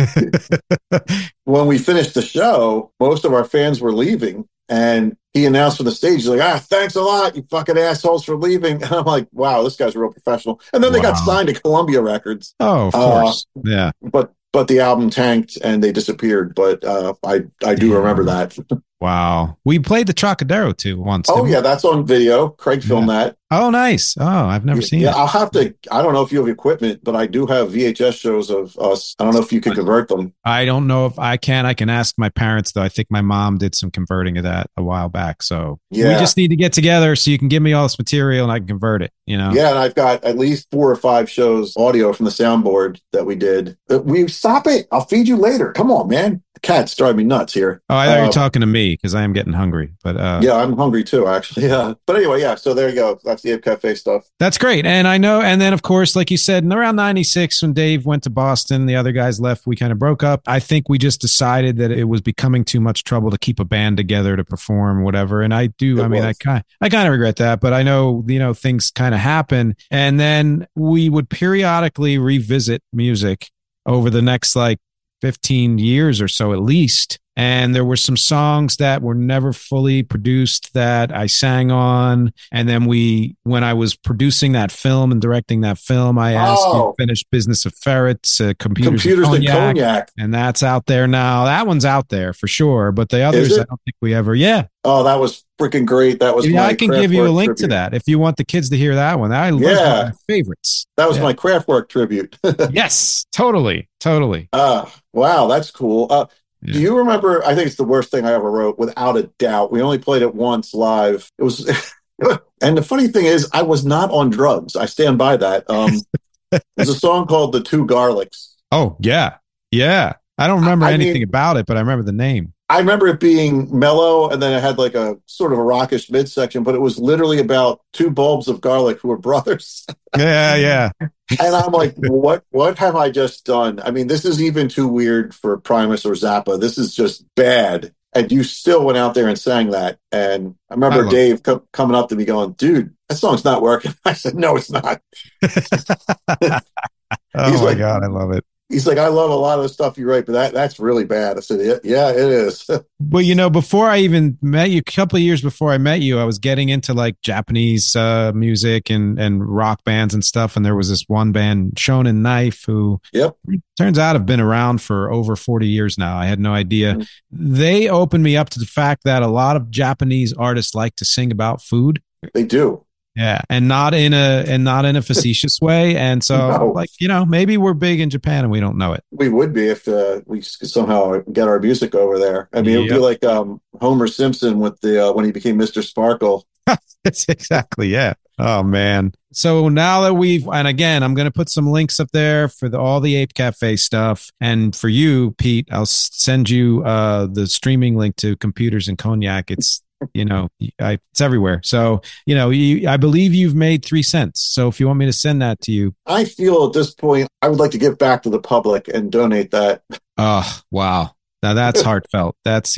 Speaker 3: When we finished the show, most of our fans were leaving. And he announced from the stage, he's like, thanks a lot, you fucking assholes for leaving. And I'm like, wow, this guy's a real professional. And then they got signed to Columbia Records.
Speaker 2: Oh, of course. Yeah.
Speaker 3: But the album tanked and they disappeared. But I do remember that.
Speaker 2: Wow. We played the Trocadero too once.
Speaker 3: Oh
Speaker 2: didn't we?
Speaker 3: yeah, that's on video. Craig filmed that.
Speaker 2: Oh, nice. Oh, I've never seen
Speaker 3: Yeah,
Speaker 2: it.
Speaker 3: I'll have to. I don't know if you have equipment, but I do have VHS shows of us. I don't know if you can convert them.
Speaker 2: I don't know if I can. I can ask my parents, though. I think my mom did some converting of that a while back. So we
Speaker 3: Yeah.
Speaker 2: just need to get together so you can give me all this material and I can convert it, you know?
Speaker 3: Yeah, and I've got at least 4 or 5 shows audio from the soundboard that we did. We stop it. I'll feed you later. Come on, man. The cat's driving me nuts here.
Speaker 2: Oh, I thought you were talking to me because I am getting hungry. But
Speaker 3: yeah, I'm hungry too, actually. Yeah. But anyway, yeah. So there you go. That's the Ape Cafe stuff.
Speaker 2: That's great. And I know, and then of course, like you said, in around 96, when Dave went to Boston, the other guys left, we kind of broke up. I think we just decided that it was becoming too much trouble to keep a band together to perform, whatever. And I do, I kind of regret that, but I know, things kind of happen. And then we would periodically revisit music over the next 15 years or so at least. And there were some songs that were never fully produced that I sang on. And then when I was producing that film and directing that film, I asked you to finish Business of Ferrets, Computers and Cognac. And that's out there now. That one's out there for sure. But the others, I don't think we ever,
Speaker 3: Oh, that was freaking great. That was
Speaker 2: I can give you a link to that if you want the kids to hear that one. That was one of my favorites.
Speaker 3: That was my Kraftwerk tribute.
Speaker 2: Yes, totally.
Speaker 3: Wow, that's cool. Do you remember, I think it's the worst thing I ever wrote, without a doubt. We only played it once live. It was, and the funny thing is, I was not on drugs. I stand by that. There's a song called The Two Garlics.
Speaker 2: Oh, yeah. Yeah. I don't remember anything about it, but I remember the name.
Speaker 3: I remember it being mellow, and then it had a sort of a rockish midsection, but it was literally about 2 bulbs of garlic who were brothers.
Speaker 2: Yeah.
Speaker 3: And I'm like, what have I just done? I mean, this is even too weird for Primus or Zappa. This is just bad. And you still went out there and sang that. And I remember Dave coming up to me going, dude, that song's not working. I said, no, it's not.
Speaker 2: Oh, my God. I love it.
Speaker 3: He's like, I love a lot of the stuff you write, but that's really bad. I said, yeah, it is.
Speaker 2: Well, before I even met you, a couple of years before I met you, I was getting into Japanese music and rock bands and stuff. And there was this one band, Shonen Knife, who turns out have been around for over 40 years now. I had no idea. Mm-hmm. They opened me up to the fact that a lot of Japanese artists like to sing about food.
Speaker 3: They do.
Speaker 2: Yeah, and not in a facetious way. And so, maybe we're big in Japan and we don't know it.
Speaker 3: We would be if we could somehow get our music over there. I mean, it would be like Homer Simpson with the when he became Mr. Sparkle.
Speaker 2: That's exactly, yeah. Oh, man. So now that and again, I'm going to put some links up there for all the Ape Cafe stuff. And for you, Pete, I'll send you the streaming link to Computers and Cognac. It's it's everywhere. So, I believe you've made 3 cents. So if you want me to send that to you.
Speaker 3: I feel at this point, I would like to give back to the public and donate that.
Speaker 2: Oh, wow. Now that's heartfelt. That's,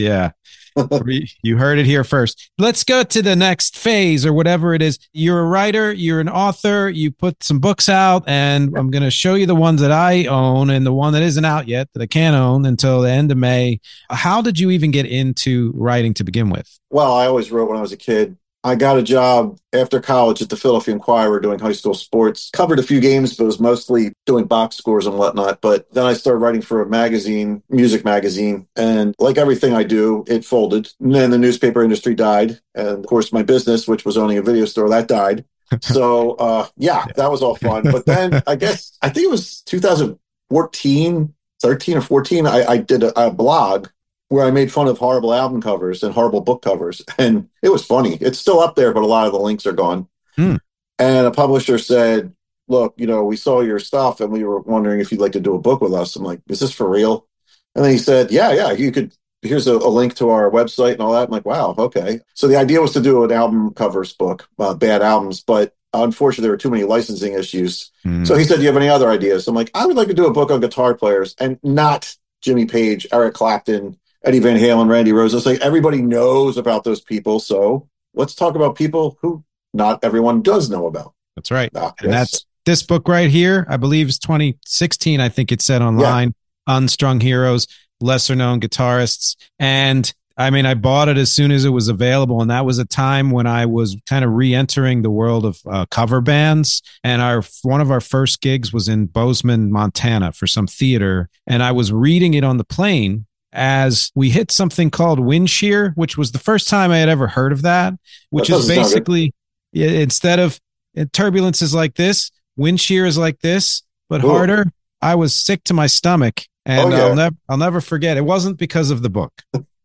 Speaker 2: you heard it here first. Let's go to the next phase or whatever it is. You're a writer, you're an author, you put some books out, and I'm going to show you the ones that I own and the one that isn't out yet that I can't own until the end of May. How did you even get into writing to begin with?
Speaker 3: Well, I always wrote when I was a kid. I got a job after college at the Philadelphia Inquirer doing high school sports. Covered a few games, but was mostly doing box scores and whatnot. But then I started writing for a magazine, music magazine. And like everything I do, it folded. And then the newspaper industry died. And of course, my business, which was owning a video store, that died. So, that was all fun. But then I think it was 2014, 13 or 14, I did a blog where I made fun of horrible album covers and horrible book covers. And it was funny. It's still up there, but a lot of the links are gone. And a publisher said, look, we saw your stuff and we were wondering if you'd like to do a book with us. I'm like, is this for real? And then he said, yeah, you could, here's a link to our website and all that. I'm like, wow, okay. So the idea was to do an album covers book, bad albums, but unfortunately there were too many licensing issues. So he said, do you have any other ideas? I'm like, I would like to do a book on guitar players and not Jimmy Page, Eric Clapton, Eddie Van Halen, Randy Rhoads. It's like everybody knows about those people. So let's talk about people who not everyone does know about.
Speaker 2: That's right. And that's this book right here. I believe it's 2016. I think it said online, Unstrung Heroes, lesser known guitarists. And I mean, I bought it as soon as it was available. And that was a time when I was kind of re-entering the world of cover bands. And one of our first gigs was in Bozeman, Montana for some theater. And I was reading it on the plane. as we hit something called wind shear, which was the first time I had ever heard of that, which is basically instead of turbulence is like this, wind shear is like this, but harder. I was sick to my stomach, and I'll never forget. It wasn't because of the book.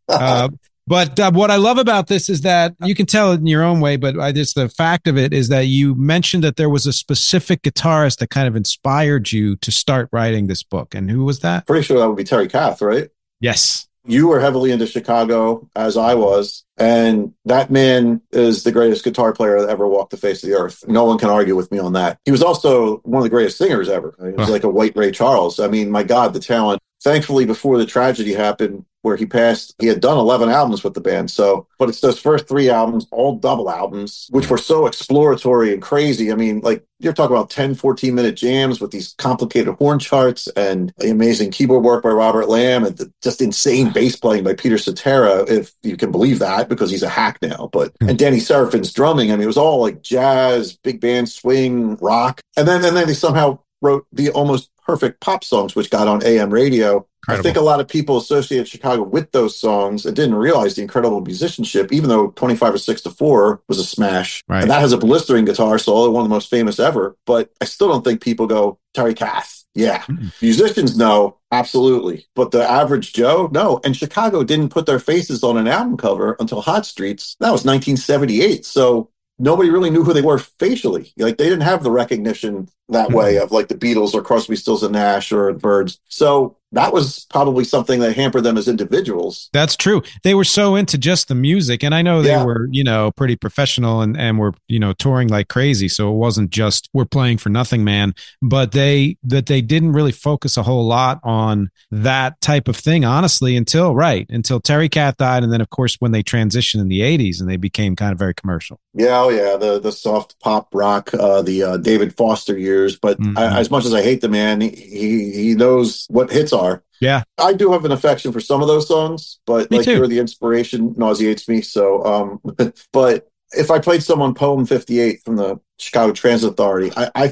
Speaker 2: But what I love about this is that you can tell it in your own way, but just the fact of it is that you mentioned that there was a specific guitarist that kind of inspired you to start writing this book. And who was that?
Speaker 3: Pretty sure that would be Terry Kath, right?
Speaker 2: Yes.
Speaker 3: You were heavily into Chicago, as I was, and that man is the greatest guitar player that ever walked the face of the earth. No one can argue with me on that. He was also one of the greatest singers ever. He was like a white Ray Charles. I mean, my God, the talent. Thankfully, before the tragedy happened, where he passed, he had done 11 albums with the band. So, but it's those first 3 albums, all double albums, which were so exploratory and crazy. I mean, like you're talking about 10, 14-minute jams with these complicated horn charts and the amazing keyboard work by Robert Lamb and the just insane bass playing by Peter Cetera, if you can believe that, because he's a hack now. But and Danny Serafin's drumming. I mean, it was all like jazz, big band swing, rock. And then they somehow wrote the almost perfect pop songs, which got on AM radio. Incredible. I think a lot of people associated Chicago with those songs and didn't realize the incredible musicianship, even though 25 or 6 to 4 was a smash. Right. And that has a blistering guitar solo, one of the most famous ever. But I still don't think people go, Terry Kath. Yeah. Musicians know, absolutely. But the average Joe, no. And Chicago didn't put their faces on an album cover until Hot Streets. That was 1978. So nobody really knew who they were facially. Like, they didn't have the recognition that way of like the Beatles or Crosby, Stills and Nash or Byrds. So that was probably something that hampered them as individuals.
Speaker 2: That's true. They were so into just the music. And I know they were, pretty professional and were, touring like crazy. So it wasn't just we're playing for nothing, man. But they didn't really focus a whole lot on that type of thing, honestly, until Terry Kath died. And then, of course, when they transitioned in the 80s and they became kind of very commercial.
Speaker 3: Yeah, the soft pop rock, the David Foster years. But as much as I hate the man, he knows what hits are.
Speaker 2: Yeah.
Speaker 3: I do have an affection for some of those songs, but me like too. You're the Inspiration nauseates me. So, but if I played someone Poem 58 from the Chicago Transit Authority,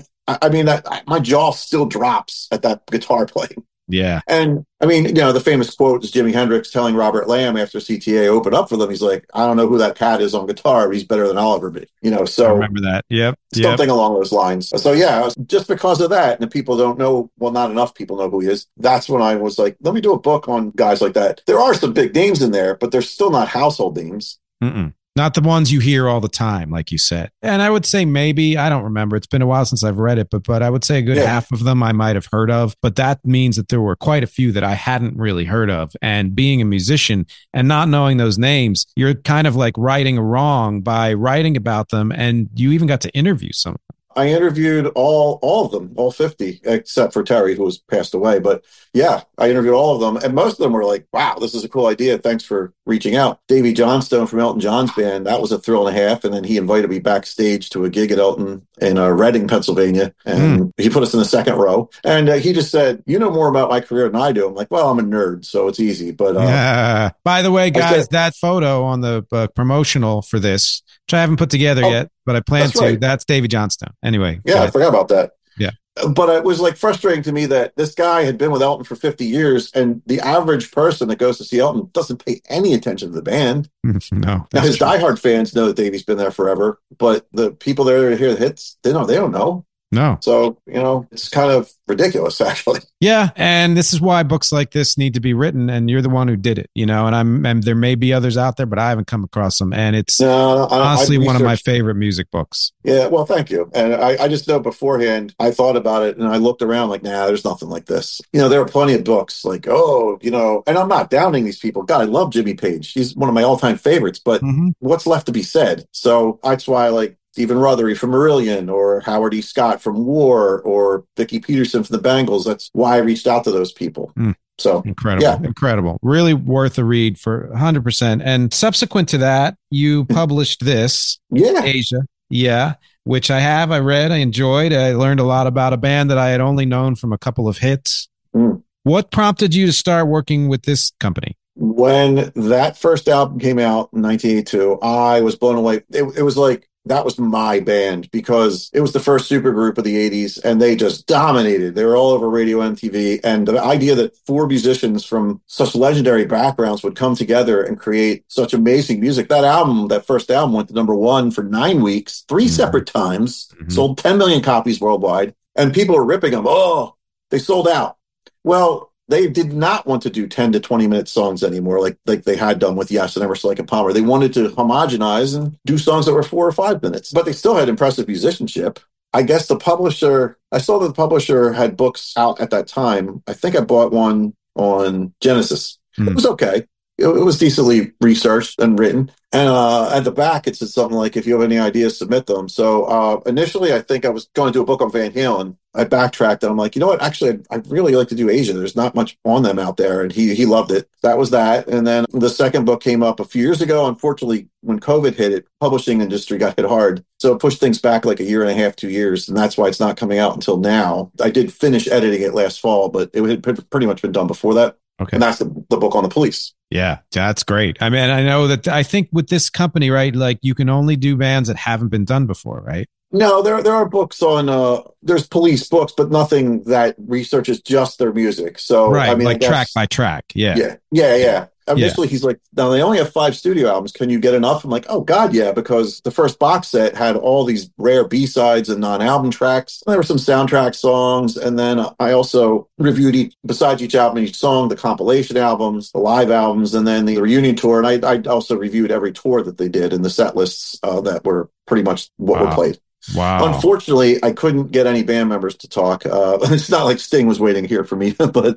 Speaker 3: I mean, my jaw still drops at that guitar playing.
Speaker 2: Yeah.
Speaker 3: And I mean, the famous quote is Jimi Hendrix telling Robert Lamb after CTA opened up for them. He's like, I don't know who that cat is on guitar, but he's better than I'll ever be. So
Speaker 2: I remember that. Yep.
Speaker 3: Something along those lines. So yeah, just because of that, and the people don't know, well, not enough people know who he is. That's when I was like, let me do a book on guys like that. There are some big names in there, but they're still not household names.
Speaker 2: Not the ones you hear all the time, like you said. And I would say maybe, I don't remember. It's been a while since I've read it, but I would say a good half of them I might have heard of. But that means that there were quite a few that I hadn't really heard of. And being a musician and not knowing those names, you're kind of like righting a wrong by writing about them. And you even got to interview some of them.
Speaker 3: I interviewed all of them, all 50, except for Terry, who was passed away. But yeah, I interviewed all of them. And most of them were like, wow, this is a cool idea. Thanks for reaching out. Davey Johnstone from Elton John's band, that was a thrill and a half. And then he invited me backstage to a gig at Elton in Reading, Pennsylvania. And he put us in the second row. And he just said, you know more about my career than I do. I'm like, well, I'm a nerd, so it's easy. But
Speaker 2: by the way, guys, that photo on the promotional for this, which I haven't put together yet, but I plan to. Right. That's Davey Johnstone. Anyway.
Speaker 3: Yeah, I forgot about that.
Speaker 2: Yeah.
Speaker 3: But it was like frustrating to me that this guy had been with Elton for 50 years, and the average person that goes to see Elton doesn't pay any attention to the band.
Speaker 2: No.
Speaker 3: Now, his diehard fans know that Davey's been there forever, but the people there to hear the hits, they don't know.
Speaker 2: No.
Speaker 3: So, it's kind of ridiculous, actually.
Speaker 2: Yeah. And this is why books like this need to be written. And you're the one who did it, and there may be others out there, but I haven't come across them. And it's honestly one of my favorite music books.
Speaker 3: Yeah. Well, thank you. And I just know beforehand, I thought about it and I looked around like, nah, there's nothing like this. There are plenty of books like, and I'm not downing these people. God, I love Jimmy Page. He's one of my all-time favorites, but what's left to be said? So that's why I like Stephen Rothery from Marillion, or Howard E. Scott from War, or Vicki Peterson from the Bangles. That's why I reached out to those people. So
Speaker 2: incredible. Really worth a read for 100%. And subsequent to that, you published this, Asia. Yeah. Which I read, I enjoyed. I learned a lot about a band that I had only known from a couple of hits. What prompted you to start working with this company?
Speaker 3: When that first album came out in 1982, I was blown away. It was like that was my band because it was the first supergroup of the 80s and they just dominated. They were all over radio and TV. And the idea that 4 musicians from such legendary backgrounds would come together and create such amazing music. That album, that first album, went to #1 for 9 weeks, 3 separate times, sold 10 million copies worldwide. And people are ripping them. Oh, they sold out. Well, they did not want to do 10 to 20 minute songs anymore, like they had done with Yes and Emerson, Lake and Palmer. They wanted to homogenize and do songs that were 4 or 5 minutes, but they still had impressive musicianship. I guess I saw that the publisher had books out at that time. I think I bought one on Genesis. It was okay. It was decently researched and written. And at the back, it said something like, if you have any ideas, submit them. So initially, I think I was going to do a book on Van Halen. I backtracked and I'm like, you know what? Actually, I'd really like to do Asia. There's not much on them out there. And he loved it. That was that. And then the second book came up a few years ago. Unfortunately, when COVID hit it, publishing industry got hit hard. So it pushed things back like a year and a half, 2 years. And that's why it's not coming out until now. I did finish editing it last fall, but it had pretty much been done before that.
Speaker 2: Okay.
Speaker 3: And that's the book on the police.
Speaker 2: Yeah, that's great. I mean, I know that I think with this company, right, like you can only do bands that haven't been done before, right?
Speaker 3: No, there are books on, there's police books, but nothing that researches just their music. So,
Speaker 2: right,
Speaker 3: I mean,
Speaker 2: like track by track. Yeah.
Speaker 3: Yeah. Initially, he's like, now they only have 5 studio albums. Can you get enough? I'm like, oh, God, yeah, because the first box set had all these rare B-sides and non-album tracks. There were some soundtrack songs. And then I also reviewed besides each album, each song, the compilation albums, the live albums, and then the reunion tour. And I also reviewed every tour that they did and the set lists that were pretty much what were played.
Speaker 2: Wow.
Speaker 3: Unfortunately, I couldn't get any band members to talk. It's not like Sting was waiting here for me, but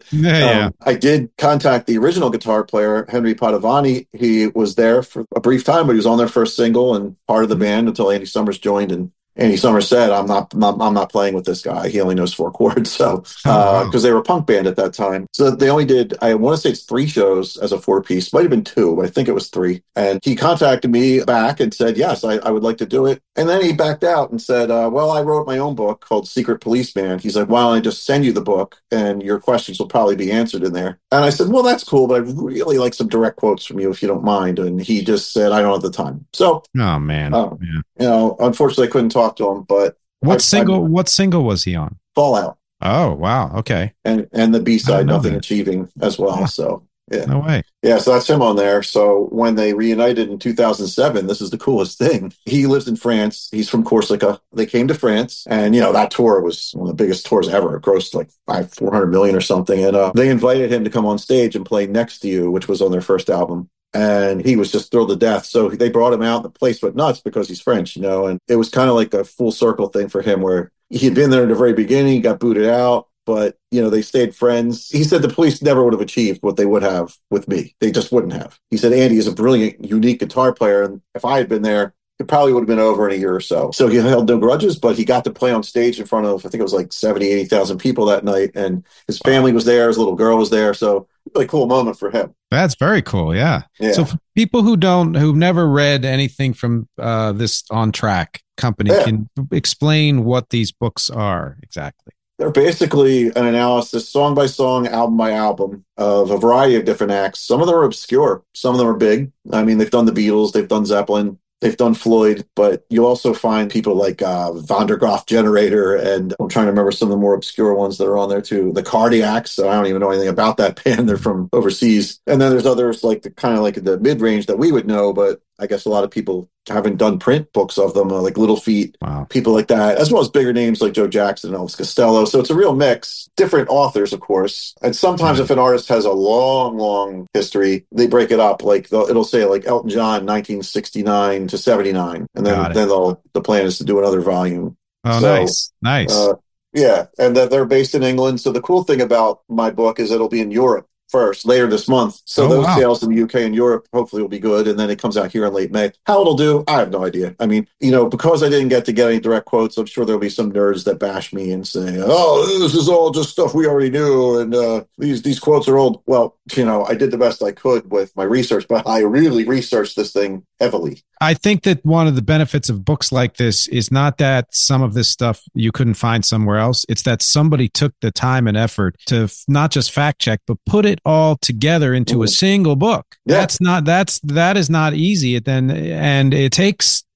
Speaker 3: I did contact the original guitar player, Henry Padovani. He was there for a brief time, but he was on their first single and part of the band until Andy Summers joined. And Andy Summers said, I'm not playing with this guy. He only knows 4 chords. So, because they were a punk band at that time. So they only did, I want to say it's 3 shows as a 4-piece. Might have been 2, but I think it was 3. And he contacted me back and said, yes, I would like to do it. And then he backed out and said, well, I wrote my own book called Secret Policeman. He's like, why don't I just send you the book and your questions will probably be answered in there. And I said, well, that's cool, but I'd really like some direct quotes from you if you don't mind. And he just said, I don't have the time. So,
Speaker 2: oh man,
Speaker 3: unfortunately I couldn't talk to him, but
Speaker 2: what single was he on?
Speaker 3: Fallout.
Speaker 2: Oh, wow. Okay.
Speaker 3: And the B-side, Nothing Achieving as well. So yeah.
Speaker 2: No way.
Speaker 3: Yeah, so that's him on there. So when they reunited in 2007, this is the coolest thing. He lives in France. He's from Corsica. They came to France, and that tour was one of the biggest tours ever. It grossed like 400 million or something. And they invited him to come on stage and play Next to You, which was on their first album. And he was just thrilled to death. So they brought him out. The place went nuts because he's French, and it was kind of like a full circle thing for him where he had been there in the very beginning, got booted out, but, they stayed friends. He said the police never would have achieved what they would have with me. They just wouldn't have. He said Andy is a brilliant, unique guitar player. And if I had been there, it probably would have been over in a year or so. So he held no grudges, but he got to play on stage in front of, I think it was like 70, 80,000 people that night. And his family was there. His little girl was there. So really cool moment for him.
Speaker 2: That's very cool. Yeah. So for people who've never read anything from this On Track company, can explain what these books are exactly.
Speaker 3: They're basically an analysis, song by song, album by album, of a variety of different acts. Some of them are obscure. Some of them are big. I mean, they've done the Beatles, they've done Zeppelin, they've done Floyd, but you also find people like Van der Graaf Generator, and I'm trying to remember some of the more obscure ones that are on there too. The Cardiacs, I don't even know anything about that band. They're from overseas. And then there's others like the kind of like the mid-range that we would know, but I guess a lot of people haven't done print books of them, like Little Feat, people like that, as well as bigger names like Joe Jackson and Elvis Costello. So it's a real mix. Different authors, of course. And sometimes if an artist has a long, long history, they break it up. Like it'll say like Elton John, 1969 to 79. And then the plan is to do another volume.
Speaker 2: Oh, so, nice.
Speaker 3: Yeah. And that they're based in England. So the cool thing about my book is it'll be in Europe first, later this month. So those sales in the UK and Europe hopefully will be good. And then it comes out here in late May. How it'll do, I have no idea. I mean, because I didn't get any direct quotes, I'm sure there'll be some nerds that bash me and say, oh, this is all just stuff we already knew. And these quotes are old. Well, I did the best I could with my research, but I really researched this thing heavily.
Speaker 2: I think that one of the benefits of books like this is not that some of this stuff you couldn't find somewhere else. It's that somebody took the time and effort to not just fact check, but put it all together into a single book. Yeah. That is not easy. And it takes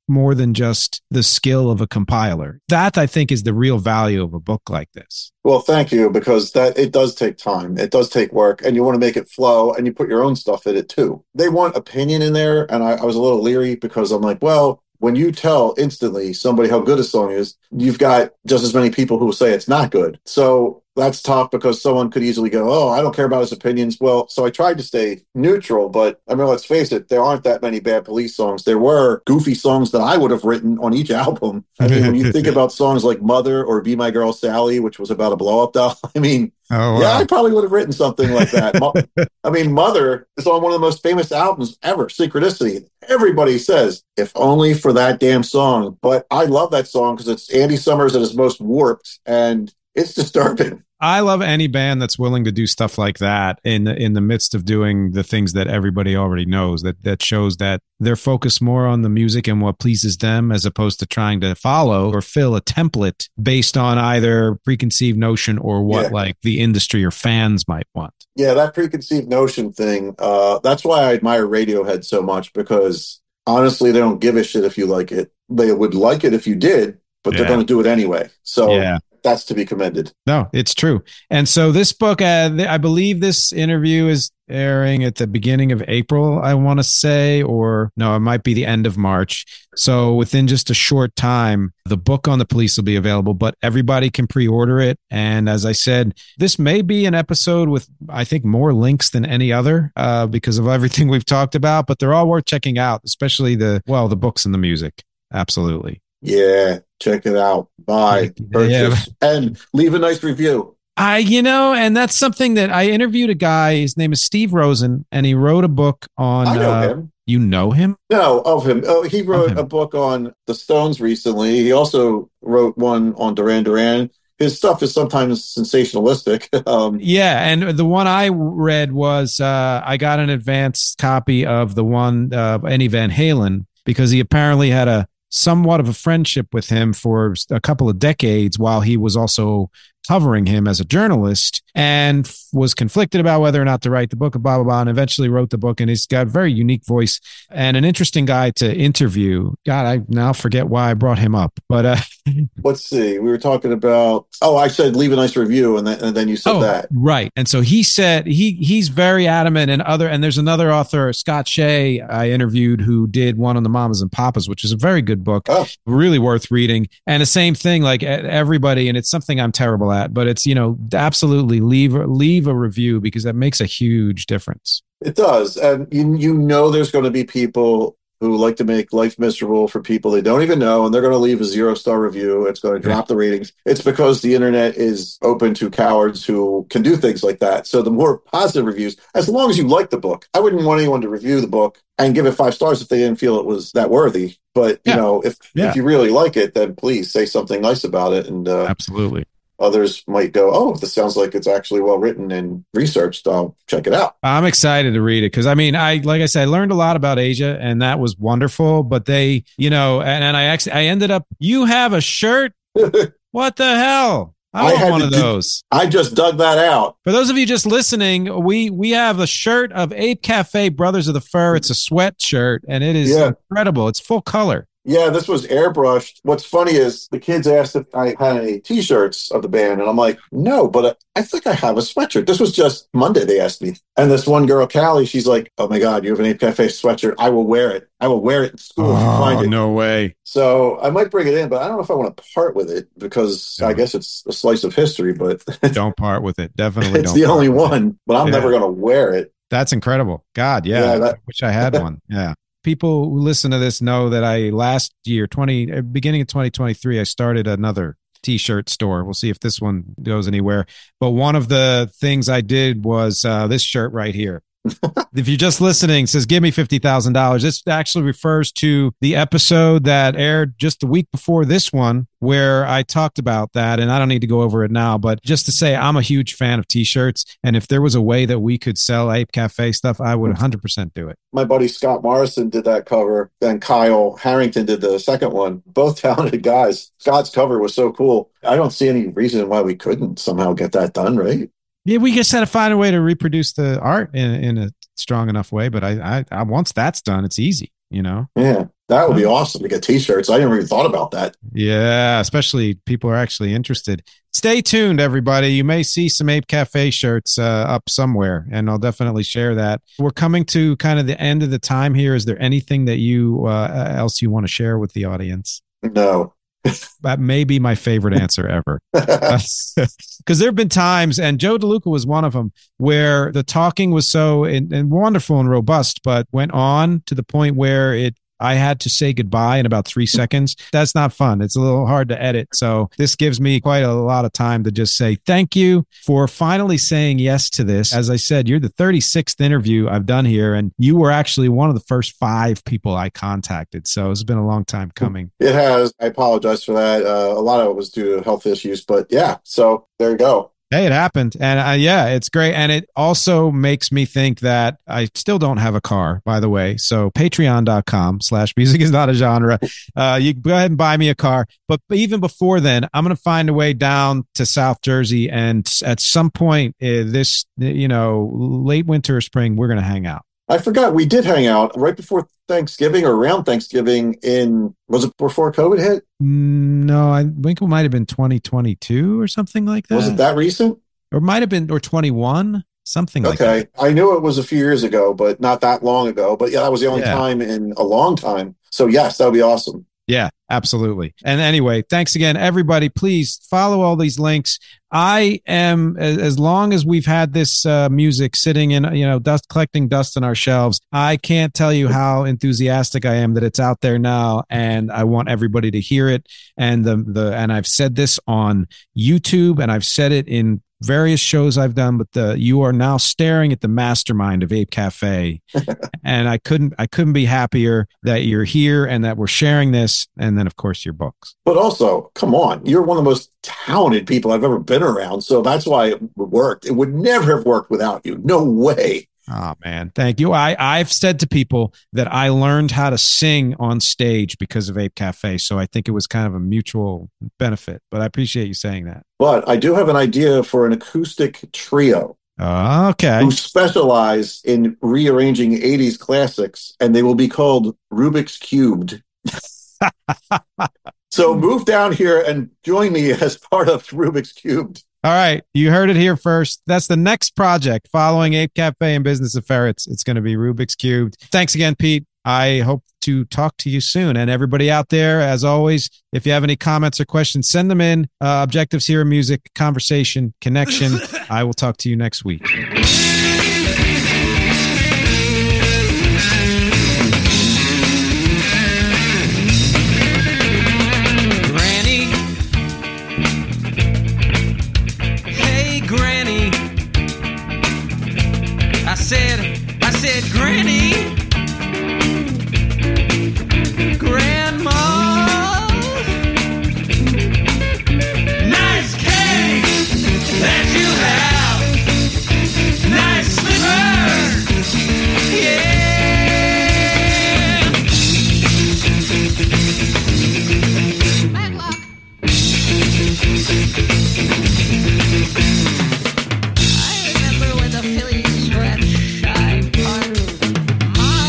Speaker 2: more than just the skill of a compiler. That, I think, is the real value of a book like this.
Speaker 3: Well, thank you, because it does take time. It does take work, and you want to make it flow, and you put your own stuff in it too. They want opinion in there, and I was a little leery because I'm like, well, when you tell instantly somebody how good a song is, you've got just as many people who will say it's not good. So that's tough because someone could easily go, oh, I don't care about his opinions. Well, so I tried to stay neutral, but I mean, let's face it, there aren't that many Bad Police songs. There were goofy songs that I would have written on each album. I mean, when you think about songs like Mother or Be My Girl Sally, which was about a blow-up doll, I mean, oh, wow. Yeah, I probably would have written something like that. I mean, Mother is on one of the most famous albums ever, Synchronicity. Everybody says, if only for that damn song. But I love that song because it's Andy Summers at his most warped, and it's disturbing.
Speaker 2: I love any band that's willing to do stuff like that in the midst of doing the things that everybody already knows, that shows that they're focused more on the music and what pleases them as opposed to trying to follow or fill a template based on either preconceived notion or what like the industry or fans might want. Yeah, that preconceived notion thing, that's why I admire Radiohead so much, because honestly, they don't give a shit if you like it. They would like it if you did, but they're going to do it anyway. So that's to be commended. No, it's true. And so this book, I believe this interview is airing at the beginning of April, I want to say, or no, it might be the end of March. So within just a short time, the book on the police will be available, but everybody can pre-order it. And as I said, this may be an episode with, I think, more links than any other because of everything we've talked about, but they're all worth checking out, especially the books and the music. Absolutely. Yeah, check it out. Buy, purchase, and leave a nice review. And that's something that I interviewed a guy. His name is Steve Rosen, and he wrote a book on. I know him. You know him? No, of him. Oh, he wrote a book on the Stones recently. He also wrote one on Duran Duran. His stuff is sometimes sensationalistic. And the one I read was I got an advanced copy of the one Eddie Van Halen because he apparently had somewhat of a friendship with him for a couple of decades while he was also covering him as a journalist and was conflicted about whether or not to write the book, blah, blah, blah, and eventually wrote the book. And he's got a very unique voice and an interesting guy to interview. God, I now forget why I brought him up, but let's see. We were talking about, I said, leave a nice review. And then you said that. Right. And so he said, he's very adamant and there's another author, Scott Shea, I interviewed, who did one on the Mamas and Papas, which is a very good book, really worth reading. And the same thing, like everybody, and it's something I'm terrible at, but it's, absolutely leave a review because that makes a huge difference. It does. And there's going to be people who like to make life miserable for people they don't even know, and they're going to leave a 0-star review. It's going to drop the ratings. It's because the internet is open to cowards who can do things like that. So the more positive reviews, as long as you like the book, I wouldn't want anyone to review the book and give it 5 stars if they didn't feel it was that worthy. But, if you really like it, then please say something nice about it. And absolutely. Others might go, this sounds like it's actually well written and researched. I'll check it out. I'm excited to read it because, I learned a lot about Asia, and that was wonderful. But they, and I ended up, you have a shirt? What the hell? I want one of those. I just dug that out. For those of you just listening, we have a shirt of Ape Cafe Brothers of the Fur. It's a sweatshirt, and it is incredible. It's full color. Yeah, this was airbrushed. What's funny is the kids asked if I had any T-shirts of the band, and I'm like, no, but I think I have a sweatshirt. This was just Monday they asked me. And this one girl, Callie, she's like, oh my God, you have an Ape Cafe sweatshirt. I will wear it. I will wear it in school if you find it. No way. So I might bring it in, but I don't know if I want to part with it because I guess it's a slice of history, but don't part with it. Definitely it's the only one, but I'm never going to wear it. That's incredible. God, I wish I had one. Yeah. People who listen to this know that I last year, beginning of 2023, I started another T-shirt store. We'll see if this one goes anywhere. But one of the things I did was this shirt right here. If you're just listening, it says, give me $50,000. This actually refers to the episode that aired just the week before this one, where I talked about that. And I don't need to go over it now, but just to say, I'm a huge fan of T-shirts. And if there was a way that we could sell Ape Cafe stuff, I would 100% do it. My buddy Scott Morrison did that cover, and Kyle Harrington did the second one. Both talented guys. Scott's cover was so cool. I don't see any reason why we couldn't somehow get that done, right? Yeah, we just had to find a way to reproduce the art in a strong enough way. But I once that's done, it's easy, Yeah,
Speaker 3: That would be awesome to get t-shirts. I never even thought about that.
Speaker 2: Yeah, especially people are actually interested. Stay tuned, everybody. You may see some Ape Cafe shirts up somewhere, and I'll definitely share that. We're coming to kind of the end of the time here. Is there anything that you else you want to share with the audience?
Speaker 3: No.
Speaker 2: That may be my favorite answer ever. Because there have been times, and Joe DeLuca was one of them, where the talking was so and wonderful and robust, but went on to the point where I had to say goodbye in about 3 seconds. That's not fun. It's a little hard to edit. So this gives me quite a lot of time to just say thank you for finally saying yes to this. As I said, you're the 36th interview I've done here, and you were actually one of the first 5 people I contacted. So it's been a long time coming.
Speaker 3: It has. I apologize for that. A lot of it was due to health issues, but yeah, so there you go.
Speaker 2: Hey, it happened. And yeah, it's great. And it also makes me think that I still don't have a car, by the way. So patreon.com/music is not a genre. You can go ahead and buy me a car. But even before then, I'm going to find a way down to South Jersey. And at some point this, late winter or spring, we're going to hang out.
Speaker 3: I forgot we did hang out right before Thanksgiving or around Thanksgiving was it before COVID hit?
Speaker 2: No, I think it might have been 2022 or something like that.
Speaker 3: Was it that recent?
Speaker 2: Or it might have been, or 21, something like that.
Speaker 3: Okay. I knew it was a few years ago, but not that long ago. But yeah, that was the only time in a long time. So yes, that would be awesome.
Speaker 2: Yeah, absolutely. And anyway, thanks again, everybody. Please follow all these links. I am, as long as we've had this music sitting in, collecting dust on our shelves, I can't tell you how enthusiastic I am that it's out there now, and I want everybody to hear it. And and I've said this on YouTube, and I've said it in various shows I've done, but you are now staring at the mastermind of Ape Cafe. And I couldn't be happier that you're here and that we're sharing this. And then of course your books.
Speaker 3: But also, come on, you're one of the most talented people I've ever been around. So that's why it worked. It would never have worked without you. No way.
Speaker 2: Oh man, thank you. I've said to people that I learned how to sing on stage because of Ape Cafe. So I think it was kind of a mutual benefit, but I appreciate you saying that.
Speaker 3: But I do have an idea for an acoustic trio.
Speaker 2: Okay.
Speaker 3: Who specialize in rearranging 80s classics, and they will be called Rubik's Cubed. So move down here and join me as part of Rubik's Cubed.
Speaker 2: All right. You heard it here first. That's the next project following Ape Cafe and Business of Ferrets. It's going to be Rubik's Cubed. Thanks again, Pete. I hope to talk to you soon. And everybody out there, as always, if you have any comments or questions, send them in. Objectives Here, music, conversation, connection. I will talk to you next week.
Speaker 5: I said, Granny, Grandma, nice cake that you have, nice slippers, yeah. Matlock. I remember when the Phillies scratched shy part.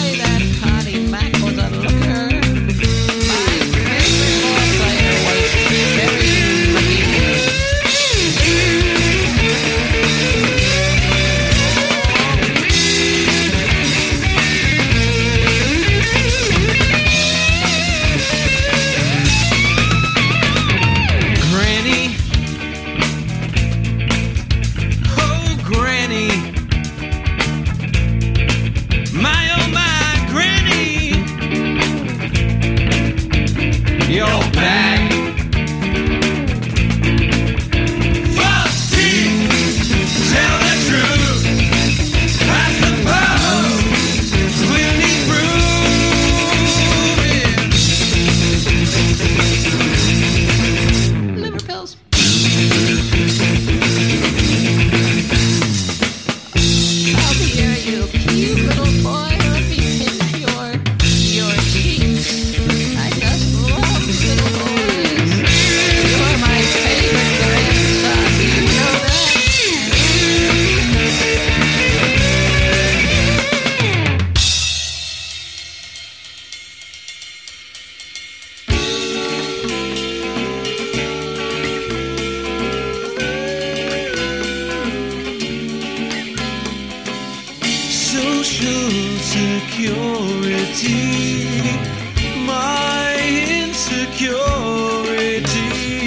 Speaker 5: my insecurity.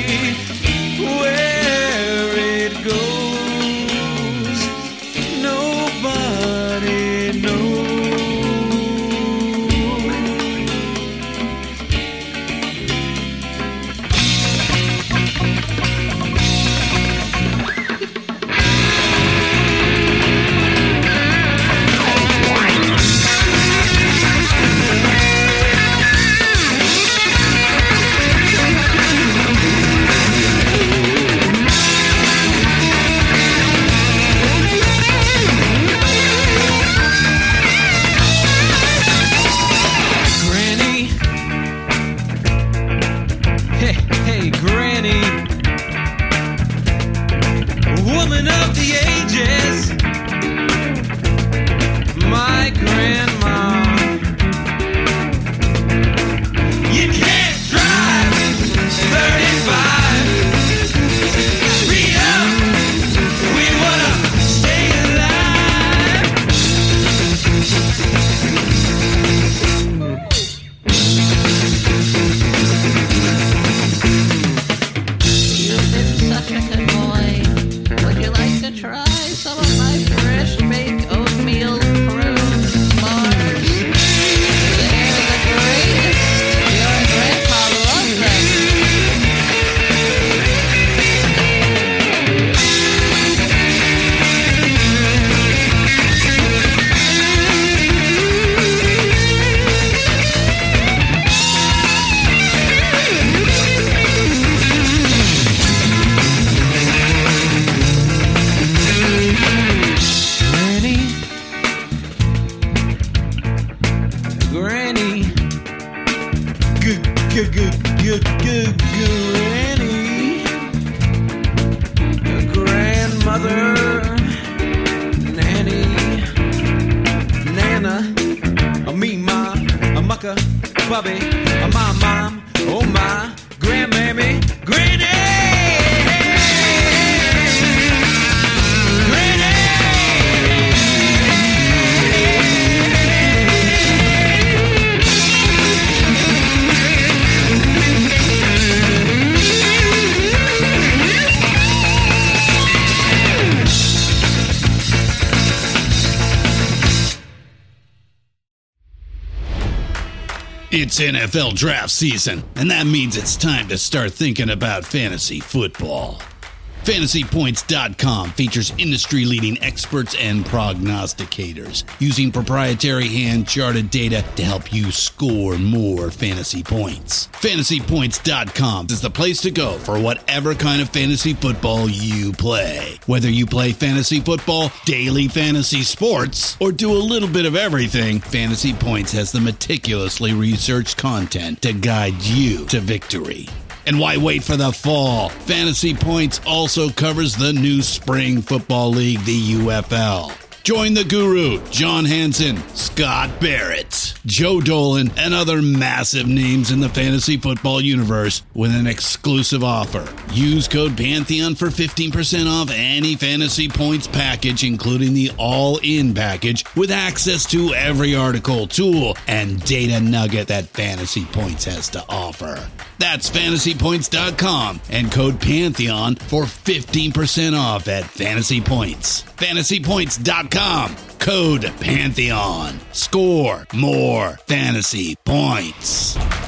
Speaker 5: Where it goes, nobody knows. Hey, Granny, woman of the ages, my grandma. You can't drive 35. Speed up, we wanna stay alive.
Speaker 6: You've been such a good boy. Would you like to try some of my fresh baked oatmeal prunes bars? They're the greatest. Your grandpa loves them.
Speaker 5: Granny, Granny, grandmother, nanny, nana, me, ma, mucka, bubby, my mom, oh my, grandmammy, granny.
Speaker 4: It's NFL draft season, and that means it's time to start thinking about fantasy football. FantasyPoints.com features industry-leading experts and prognosticators using proprietary hand-charted data to help you score more fantasy points. FantasyPoints.com is the place to go for whatever kind of fantasy football you play. Whether you play fantasy football, daily fantasy sports, or do a little bit of everything, Fantasy Points has the meticulously researched content to guide you to victory. And why wait for the fall? Fantasy Points also covers the new spring football league, the UFL. Join the guru, John Hansen, Scott Barrett, Joe Dolan, and other massive names in the fantasy football universe with an exclusive offer. Use code Pantheon for 15% off any Fantasy Points package, including the all-in package, with access to every article, tool, and data nugget that Fantasy Points has to offer. That's FantasyPoints.com and code Pantheon for 15% off at Fantasy Points. FantasyPoints.com, code Pantheon. Score more fantasy points.